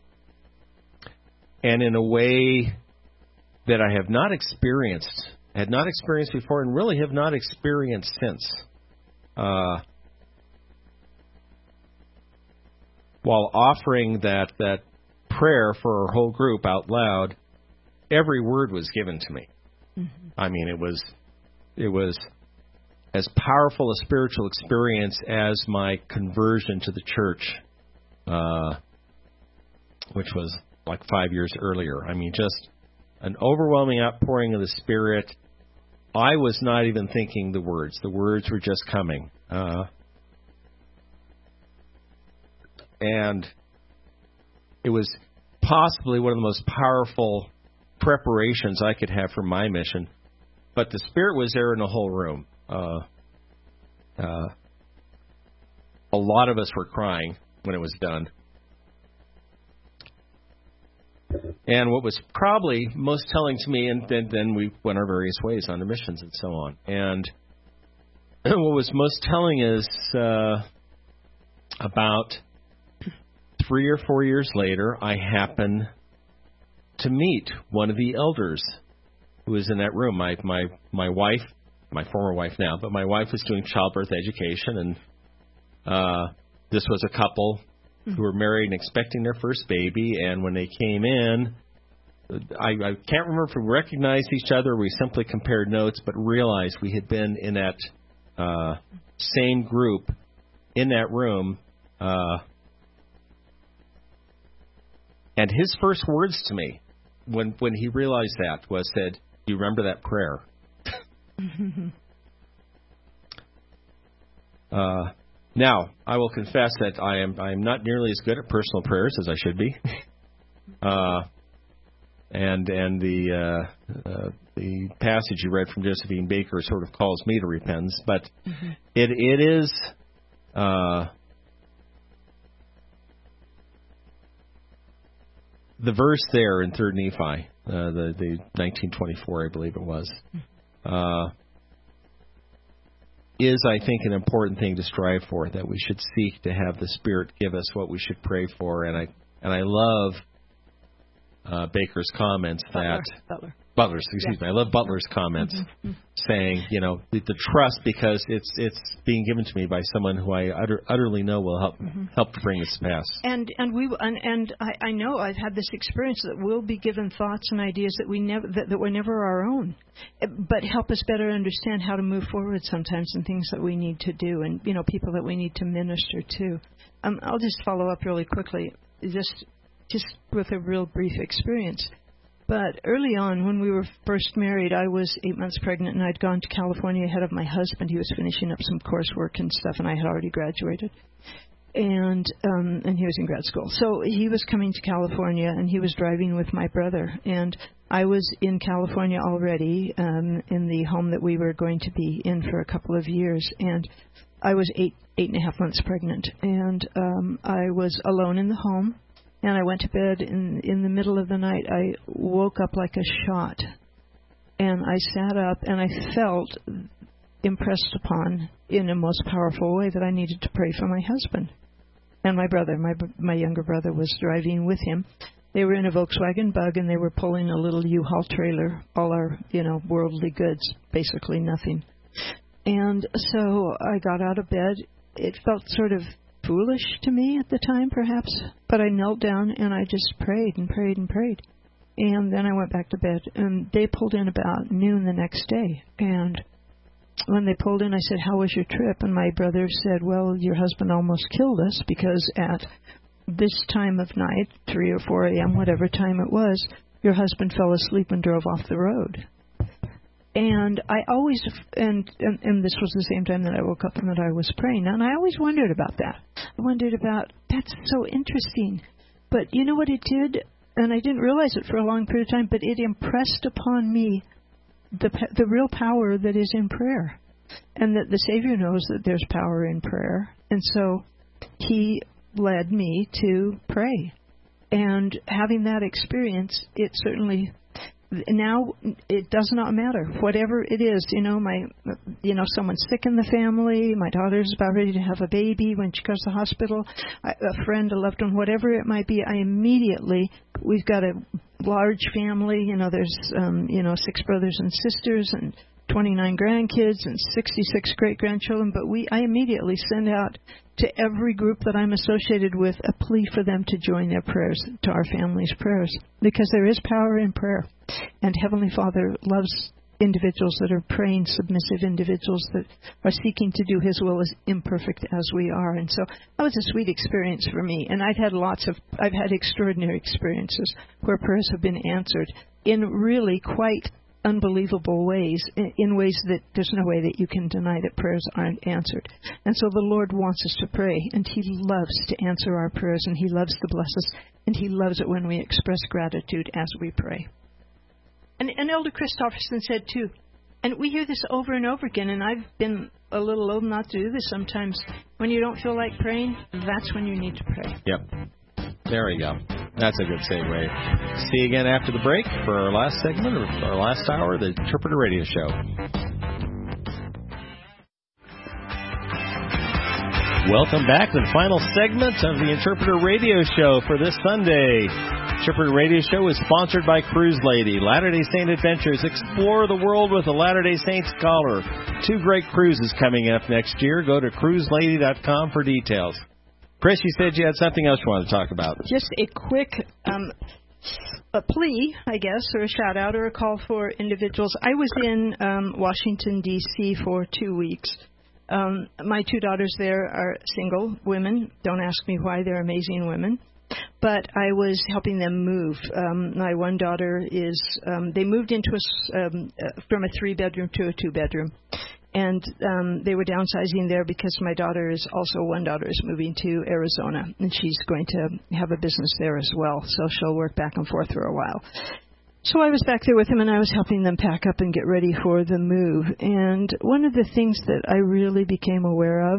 And in a way that I have not experienced, had not experienced before, and really have not experienced since. Uh, while offering that, that prayer for our whole group out loud, every word was given to me. Mm-hmm. I mean, it was it was as powerful a spiritual experience as my conversion to the church, uh, which was like five years earlier. I mean, just an overwhelming outpouring of the Spirit. I was not even thinking the words. The words were just coming. Uh, and it was possibly one of the most powerful preparations I could have for my mission. But the Spirit was there in the whole room. Uh, uh, a lot of us were crying when it was done. And what was probably most telling to me, and then, then we went our various ways on the missions and so on. And what was most telling is uh, about three or four years later, I happened to meet one of the elders who was in that room. My my my wife, my former wife now, but my wife was doing childbirth education, and uh, this was a couple who were married and expecting their first baby, and when they came in, I, I can't remember if we recognized each other or we simply compared notes, but realized we had been in that uh, same group in that room. Uh, and his first words to me when when he realized that was said, "Do you remember that prayer?" uh Now, I will confess that I am I am not nearly as good at personal prayers as I should be. Uh, and and the uh, uh, the passage you read from Josephine Baker sort of calls me to repentance, but mm-hmm. it it is uh, the verse there in Third Nephi, uh, the the nineteen twenty-four, I believe it was, uh, is I think an important thing to strive for, that we should seek to have the Spirit give us what we should pray for, and I and I love. Uh, Baker's comments Butler. that Butler. Butler's, excuse yeah. me. I love Butler's comments mm-hmm. saying, you know, the, the trust, because it's it's being given to me by someone who I utter, utterly know will help mm-hmm. help to bring this to pass. And and we and, and I, I know I've had this experience that we'll be given thoughts and ideas that we never that, that were never our own, but help us better understand how to move forward sometimes and things that we need to do, and you know, people that we need to minister to. Um, I'll just follow up really quickly. Just. Just with a real brief experience. But early on, when we were first married, I was eight months pregnant, and I'd gone to California ahead of my husband. He was finishing up some coursework and stuff, and I had already graduated. And um, and he was in grad school. So he was coming to California, and he was driving with my brother. And I was in California already um, in the home that we were going to be in for a couple of years. And I was eight, eight and a half months pregnant. And um, I was alone in the home. And I went to bed in in the middle of the night. I woke up like a shot, and I sat up, and I felt impressed upon in a most powerful way that I needed to pray for my husband and my brother. My my younger brother was driving with him. They were in a Volkswagen Bug, and they were pulling a little U-Haul trailer, all our you know worldly goods, basically nothing. And so I got out of bed. It felt sort of foolish to me at the time, perhaps, but I knelt down and I just prayed and prayed and prayed. And then I went back to bed, and they pulled in about noon the next day. And when they pulled in, I said, "How was your trip?" And my brother said, "Well, your husband almost killed us, because at this time of night, three or four a.m., whatever time it was, your husband fell asleep and drove off the road." And I always, and, and and this was the same time that I woke up and that I was praying. And I always wondered about that. I wondered about, that's so interesting. But you know what it did? And I didn't realize it for a long period of time, but it impressed upon me the the real power that is in prayer. And that the Savior knows that there's power in prayer. And so He led me to pray. And having that experience, it certainly... Now it does not matter, whatever it is. You know, my, you know, someone's sick in the family. My daughter's about ready to have a baby. When she goes to the hospital, I, a friend, a loved one, whatever it might be, I immediately. We've got a large family. You know, there's, um, you know, six brothers and sisters and twenty-nine grandkids and sixty-six great grandchildren. But we, I immediately send out to every group that I'm associated with a plea for them to join their prayers, to our family's prayers, because there is power in prayer. And Heavenly Father loves individuals that are praying, submissive individuals that are seeking to do His will, as imperfect as we are. And so that was a sweet experience for me. And I've had lots of, I've had extraordinary experiences where prayers have been answered in really quite unbelievable ways, in ways that there's no way that you can deny that prayers aren't answered. And so the Lord wants us to pray, and He loves to answer our prayers, and He loves to bless us, and He loves it when we express gratitude as we pray. And, and Elder Christofferson said, too, and we hear this over and over again, and I've been a little old not to do this sometimes, when you don't feel like praying, that's when you need to pray. Yep. There we go. That's a good segue. See you again after the break for our last segment, or our last hour, the Interpreter Radio Show. Welcome back to the final segment of the Interpreter Radio Show for this Sunday. Interpreter Radio Show is sponsored by Cruise Lady. Latter-day Saint Adventures. Explore the world with a Latter-day Saint scholar. Two great cruises coming up next year. Go to cruise lady dot com for details. Chris, you said you had something else you wanted to talk about. Just a quick um, a plea, I guess, or a shout-out or a call for individuals. I was in um, Washington, D C for two weeks. Um, my two daughters there are single women. Don't ask me why. They're amazing women. But I was helping them move. Um, my one daughter is, um, they moved into a, um, uh, from a three-bedroom to a two-bedroom. And um, they were downsizing there because my daughter is also, one daughter is moving to Arizona, and she's going to have a business there as well. So she'll work back and forth for a while. So I was back there with him, and I was helping them pack up and get ready for the move. And one of the things that I really became aware of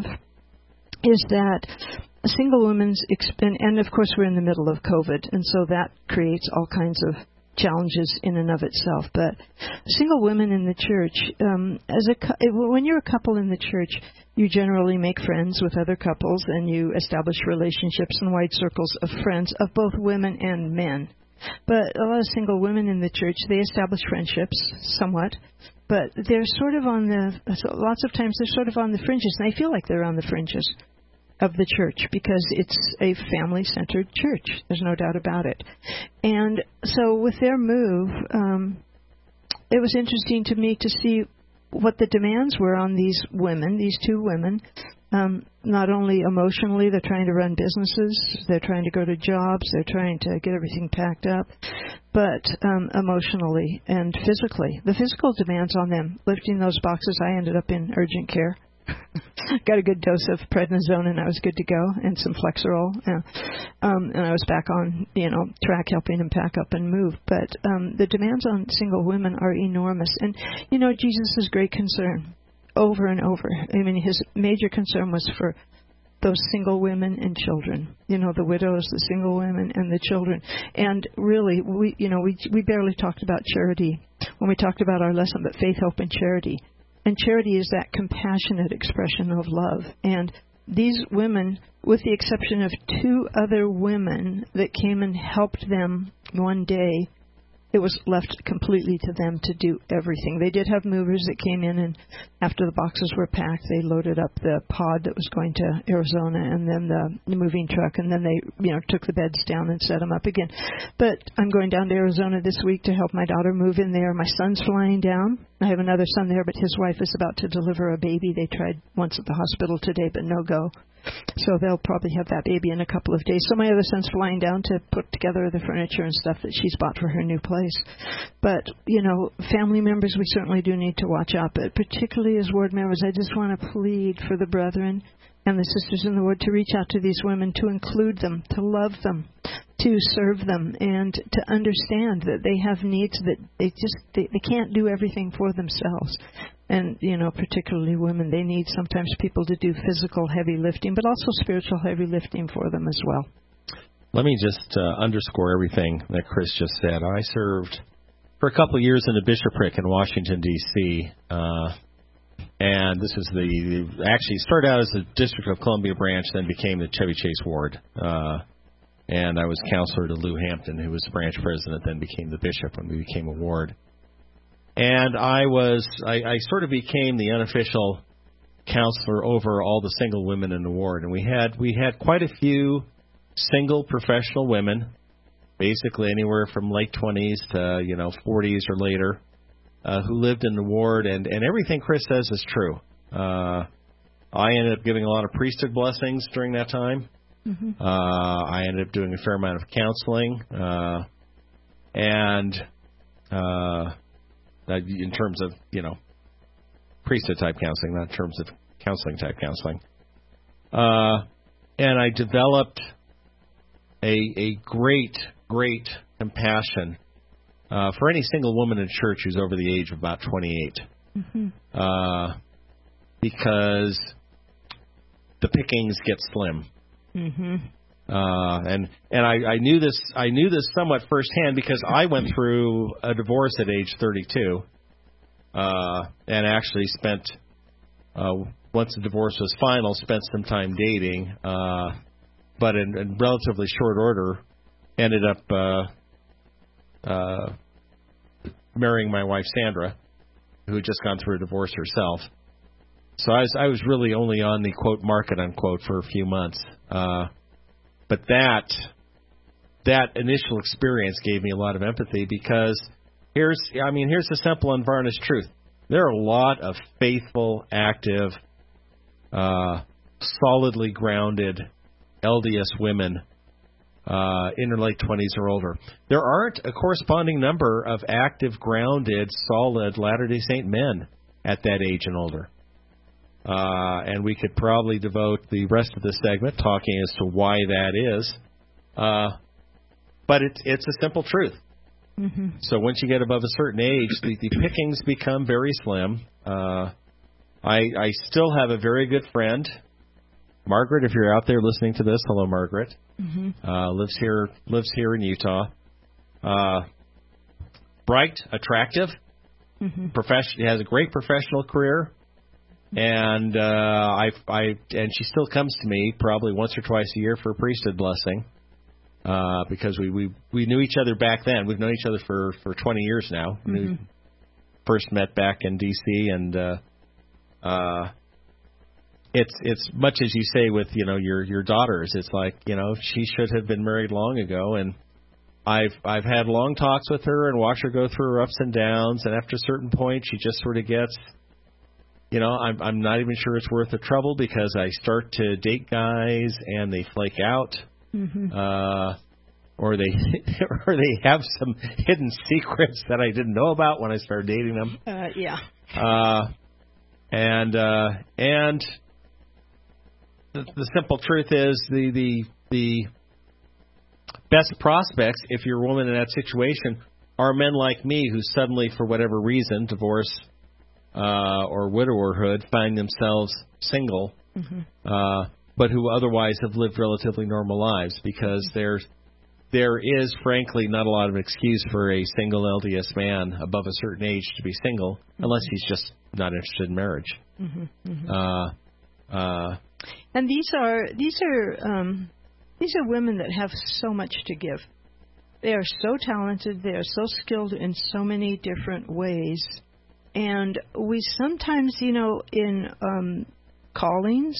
is that single women's, exp- and, and of course we're in the middle of COVID, and so that creates all kinds of challenges in and of itself. But single women in the church, um, as a when you're a couple in the church, you generally make friends with other couples, and you establish relationships and wide circles of friends of both women and men. But a lot of single women in the church, they establish friendships somewhat, but they're sort of on the, lots of times they're sort of on the fringes, and I feel like they're on the fringes of the church because it's a family-centered church. There's no doubt about it. And so with their move, um, it was interesting to me to see what the demands were on these women, these two women. Um, not only emotionally, they're trying to run businesses, they're trying to go to jobs, they're trying to get everything packed up, but um, emotionally and physically. The physical demands on them, lifting those boxes, I ended up in urgent care. Got a good dose of prednisone, and I was good to go, and some Flexerol. Yeah. Um, and I was back on, you know, track helping them pack up and move. But um, the demands on single women are enormous. And, you know, Jesus' great concern over and over, I mean, his major concern was for those single women and children, you know, the widows, the single women, and the children. And really, we, you know, we we barely talked about charity when we talked about our lesson, but faith, hope, and charity. And charity is that compassionate expression of love. And these women, with the exception of two other women that came and helped them one day, it was left completely to them to do everything. They did have movers that came in, and after the boxes were packed, they loaded up the pod that was going to Arizona, and then the, the moving truck, and then they, you know, took the beds down and set them up again. But I'm going down to Arizona this week to help my daughter move in there. My son's flying down. I have another son there, but his wife is about to deliver a baby. They tried once at the hospital today, but no go. So they'll probably have that baby in a couple of days. So my other son's flying down to put together the furniture and stuff that she's bought for her new place. But, you know, family members, we certainly do need to watch out. But particularly as ward members, I just want to plead for the brethren and the sisters in the ward to reach out to these women, to include them, to love them, to serve them, and to understand that they have needs that they just they, they can't do everything for themselves. And, you know, particularly women, they need sometimes people to do physical heavy lifting, but also spiritual heavy lifting for them as well. Let me just uh, underscore everything that Chris just said. I served for a couple of years in a bishopric in Washington, D C, uh, and this is the, actually started out as the District of Columbia branch, then became the Chevy Chase ward. Uh, and I was counselor to Lou Hampton, who was the branch president, then became the bishop when we became a ward. And I was, I, I sort of became the unofficial counselor over all the single women in the ward. And we had, we had quite a few single professional women, basically anywhere from late twenties to, you know, forties or later, uh, who lived in the ward. And, and everything Chris says is true. Uh, I ended up giving a lot of priesthood blessings during that time. Mm-hmm. Uh, I ended up doing a fair amount of counseling. Uh, and, uh, in terms of, you know, priesthood-type counseling, not in terms of counseling-type counseling. Uh, and I developed a, a great, great compassion uh, for any single woman in church who's over the age of about twenty-eight. Mm-hmm. Uh, because the pickings get slim. Mm-hmm. Uh, and and I, I knew this I knew this somewhat firsthand because I went through a divorce at age thirty-two, uh, and actually spent uh, once the divorce was final, spent some time dating, uh, but in, in relatively short order, ended up uh, uh, marrying my wife Sandra, who had just gone through a divorce herself. So I was I was really only on the quote market unquote for a few months. Uh, But that that initial experience gave me a lot of empathy because here's, I mean, here's the simple, unvarnished truth. There are a lot of faithful, active, uh, solidly grounded L D S women uh, in their late twenties or older. There aren't a corresponding number of active, grounded, solid Latter-day Saint men at that age and older. Uh, and we could probably devote the rest of the segment talking as to why that is. Uh, but it's it's a simple truth. Mm-hmm. So once you get above a certain age, the, the pickings become very slim. Uh, I, I still have a very good friend, Margaret. If you're out there listening to this, hello, Margaret. Mm-hmm. Uh, lives here lives here in Utah. Uh, bright, attractive, mm-hmm. profession has a great professional career, and uh, I I and she still comes to me probably once or twice a year for a priesthood blessing. Uh, because we, we, we knew each other back then. We've known each other for, for twenty years now. Mm-hmm. We first met back in D C and uh, uh, it's it's much as you say with you know your your daughters. It's like you know she should have been married long ago. And I've I've had long talks with her and watched her go through her ups and downs. And after a certain point, she just sort of gets, you know, I'm I'm not even sure it's worth the trouble because I start to date guys and they flake out. Mm-hmm. Uh, or they or they have some hidden secrets that I didn't know about when I started dating them. Uh, yeah. Uh, and uh, and the, the simple truth is the, the the best prospects, if you're a woman in that situation, are men like me who suddenly, for whatever reason, divorce uh, or widowerhood, find themselves single. Mm-hmm. Uh, but who otherwise have lived relatively normal lives because there's, there is, frankly, not a lot of excuse for a single L D S man above a certain age to be single unless he's just not interested in marriage. Mm-hmm. Mm-hmm. Uh, uh, and these are these are um, these are women that have so much to give. They are so talented. They are so skilled in so many different ways. And we sometimes, you know, in um, callings,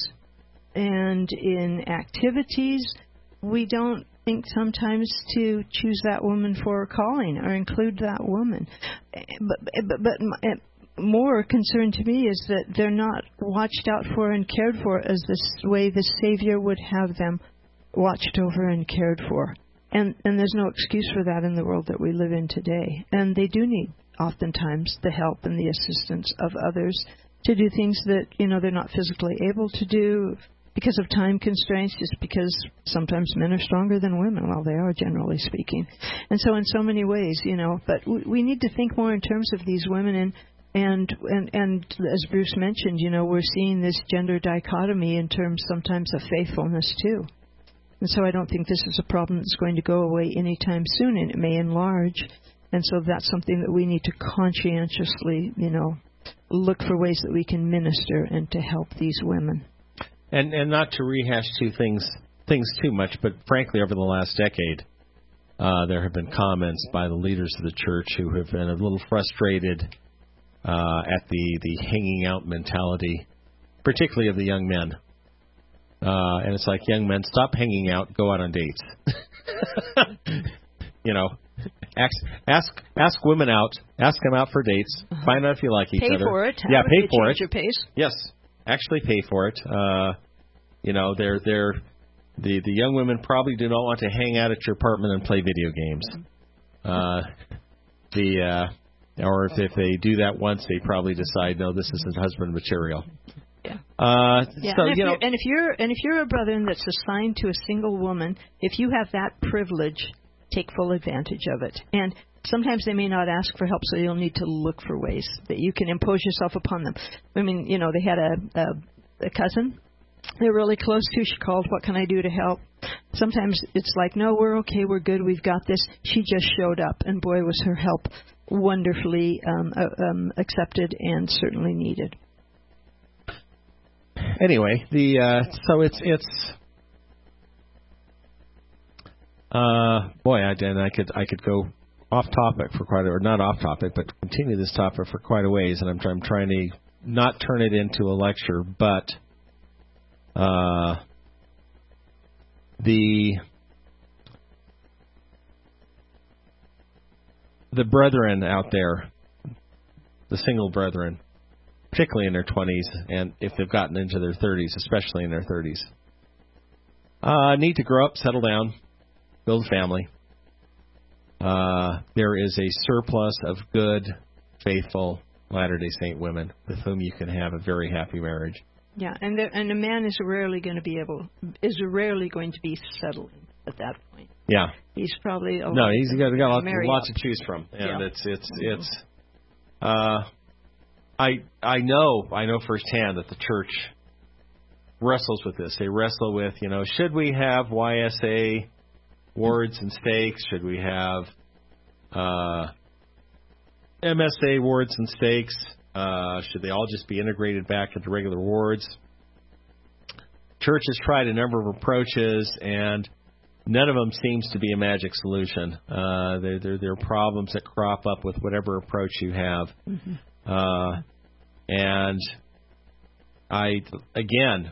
and in activities, we don't think sometimes to choose that woman for a calling or include that woman. But, but, but more concern to me is that they're not watched out for and cared for as the way the Savior would have them watched over and cared for. And, and there's no excuse for that in the world that we live in today. And they do need, oftentimes, the help and the assistance of others to do things that, you know, they're not physically able to do, because of time constraints, just because sometimes men are stronger than women. Well, they are, generally speaking. And so in so many ways, you know, but we, we need to think more in terms of these women. And, and, and, and as Bruce mentioned, you know, we're seeing this gender dichotomy in terms sometimes of faithfulness, too. And so I don't think this is a problem that's going to go away anytime soon, and it may enlarge. And so that's something that we need to conscientiously, you know, look for ways that we can minister and to help these women. And and not to rehash two things things too much, but frankly, over the last decade, uh, there have been comments by the leaders of the church who have been a little frustrated uh, at the, the hanging out mentality, particularly of the young men. Uh, and it's like, young men, stop hanging out, go out on dates. you know, ask ask ask women out, ask them out for dates, uh-huh. find out if you like each pay other. Pay for it. Yeah, pay for it. Your pace. Yes. Actually pay for it. Uh, you know, they're they're the the young women probably do not want to hang out at your apartment and play video games. Uh, the uh, or if, if they do that once, they probably decide, no, this isn't husband material. Yeah. Uh, yeah. So and, if you know, and if you're and if you're a brother that's assigned to a single woman, if you have that privilege, take full advantage of it. And sometimes they may not ask for help, so you'll need to look for ways that you can impose yourself upon them. I mean, you know, they had a, a, a cousin they're really close to. She called, what can I do to help? Sometimes it's like, no, we're okay, we're good, we've got this. She just showed up, and boy, was her help wonderfully um, uh, um, accepted and certainly needed. Anyway, the uh, so it's it's uh, boy, I and I could I could go off topic for quite a, or not off topic, but continue this topic for quite a ways, and I'm, I'm trying to not turn it into a lecture, but uh, the the brethren out there, the single brethren, particularly in their twenties, and if they've gotten into their thirties, especially in their thirties, uh, need to grow up, settle down, build a family. Uh, there is a surplus of good, faithful Latter-day Saint women with whom you can have a very happy marriage. Yeah, and the, and a man is rarely going to be able is rarely going to be settling. at that point. Yeah. He's probably a no. He's got, got lots, lots up. to choose from, and yeah. it's it's mm-hmm. it's. Uh, I I know I know firsthand that the church wrestles with this. They wrestle with, you know, should we have Y S A wards and stakes? Should we have uh, M S A wards and stakes? Uh, should they all just be integrated back into regular wards? Church has tried a number of approaches, and none of them seems to be a magic solution. Uh, there, there, there are problems that crop up with whatever approach you have. Mm-hmm. Uh, and I, again,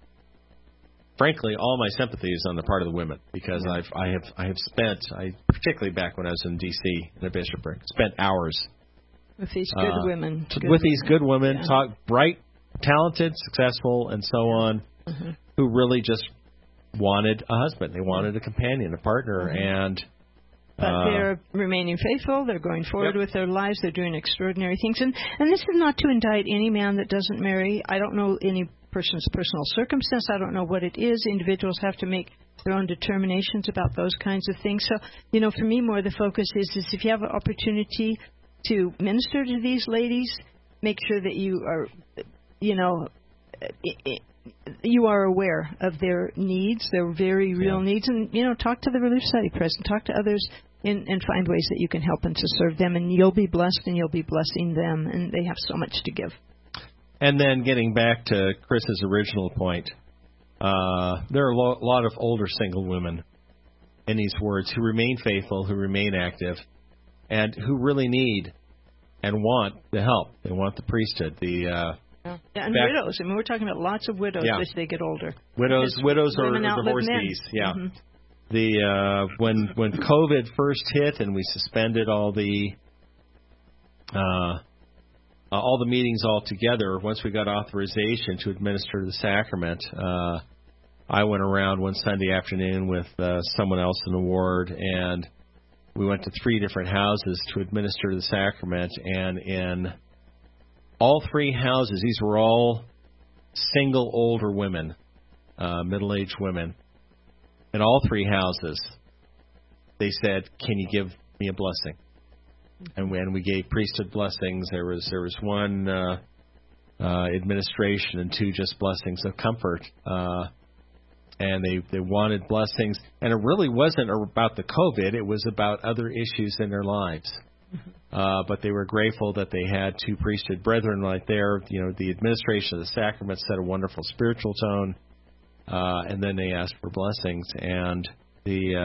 frankly, all my sympathy is on the part of the women, because yeah. I've, I have, I have spent, I particularly back when I was in D C in a bishopric, spent hours with these good uh, women, with good these women. good women, yeah. talk bright, talented, successful, and so on, mm-hmm. who really just wanted a husband. They wanted a companion, a partner, mm-hmm. and But uh, they're remaining faithful. They're going forward yep. with their lives. They're doing extraordinary things. And and this is not to indict any man that doesn't marry. I don't know any person's personal circumstance. I don't know what it is. Individuals have to make their own determinations about those kinds of things. So, you know, for me, more the focus is, is if you have an opportunity to minister to these ladies, make sure that you are, you know, it, it, you are aware of their needs, their very real yeah. needs, and, you know, talk to the Relief Society president, talk to others, and, and find ways that you can help them to serve them, and you'll be blessed, and you'll be blessing them, and they have so much to give. And then getting back to Chris's original point, uh, there are a lo- lot of older single women in these wards who remain faithful, who remain active, and who really need and want the help. They want the priesthood, the uh, Yeah, and Back, widows. I mean, we're talking about lots of widows yeah. as they get older. Widows, Because widows are women outlive divorcees. men. Yeah. Mm-hmm. The uh, when when COVID first hit and we suspended all the uh, uh, all the meetings altogether, once we got authorization to administer the sacrament, uh, I went around one Sunday afternoon with uh, someone else in the ward, and we went to three different houses to administer the sacrament, and in all three houses, these were all single older women, uh, middle-aged women. In all three houses, they said, "Can you give me a blessing?" And when we gave priesthood blessings, there was there was one uh, uh, administration and two just blessings of comfort. Uh, and they, they wanted blessings. And it really wasn't about the COVID. It was about other issues in their lives. Uh, but they were grateful that they had two priesthood brethren right there. You know, the administration of the sacrament set a wonderful spiritual tone. Uh, and then they asked for blessings. And the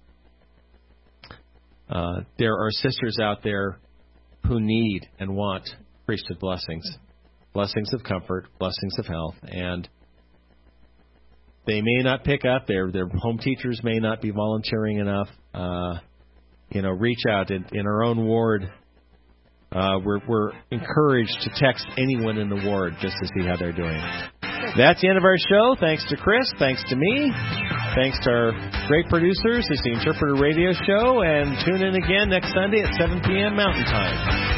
uh, uh, there are sisters out there who need and want priesthood blessings, blessings of comfort, blessings of health. And they may not pick up. Their their home teachers may not be volunteering enough. Uh, you know, reach out in, in our own ward. Uh, we're we're encouraged to text anyone in the ward just to see how they're doing. That's the end of our show. Thanks to Chris. Thanks to me. Thanks to our great producers. It's the Interpreter Radio Show. And tune in again next Sunday at seven p.m. Mountain Time.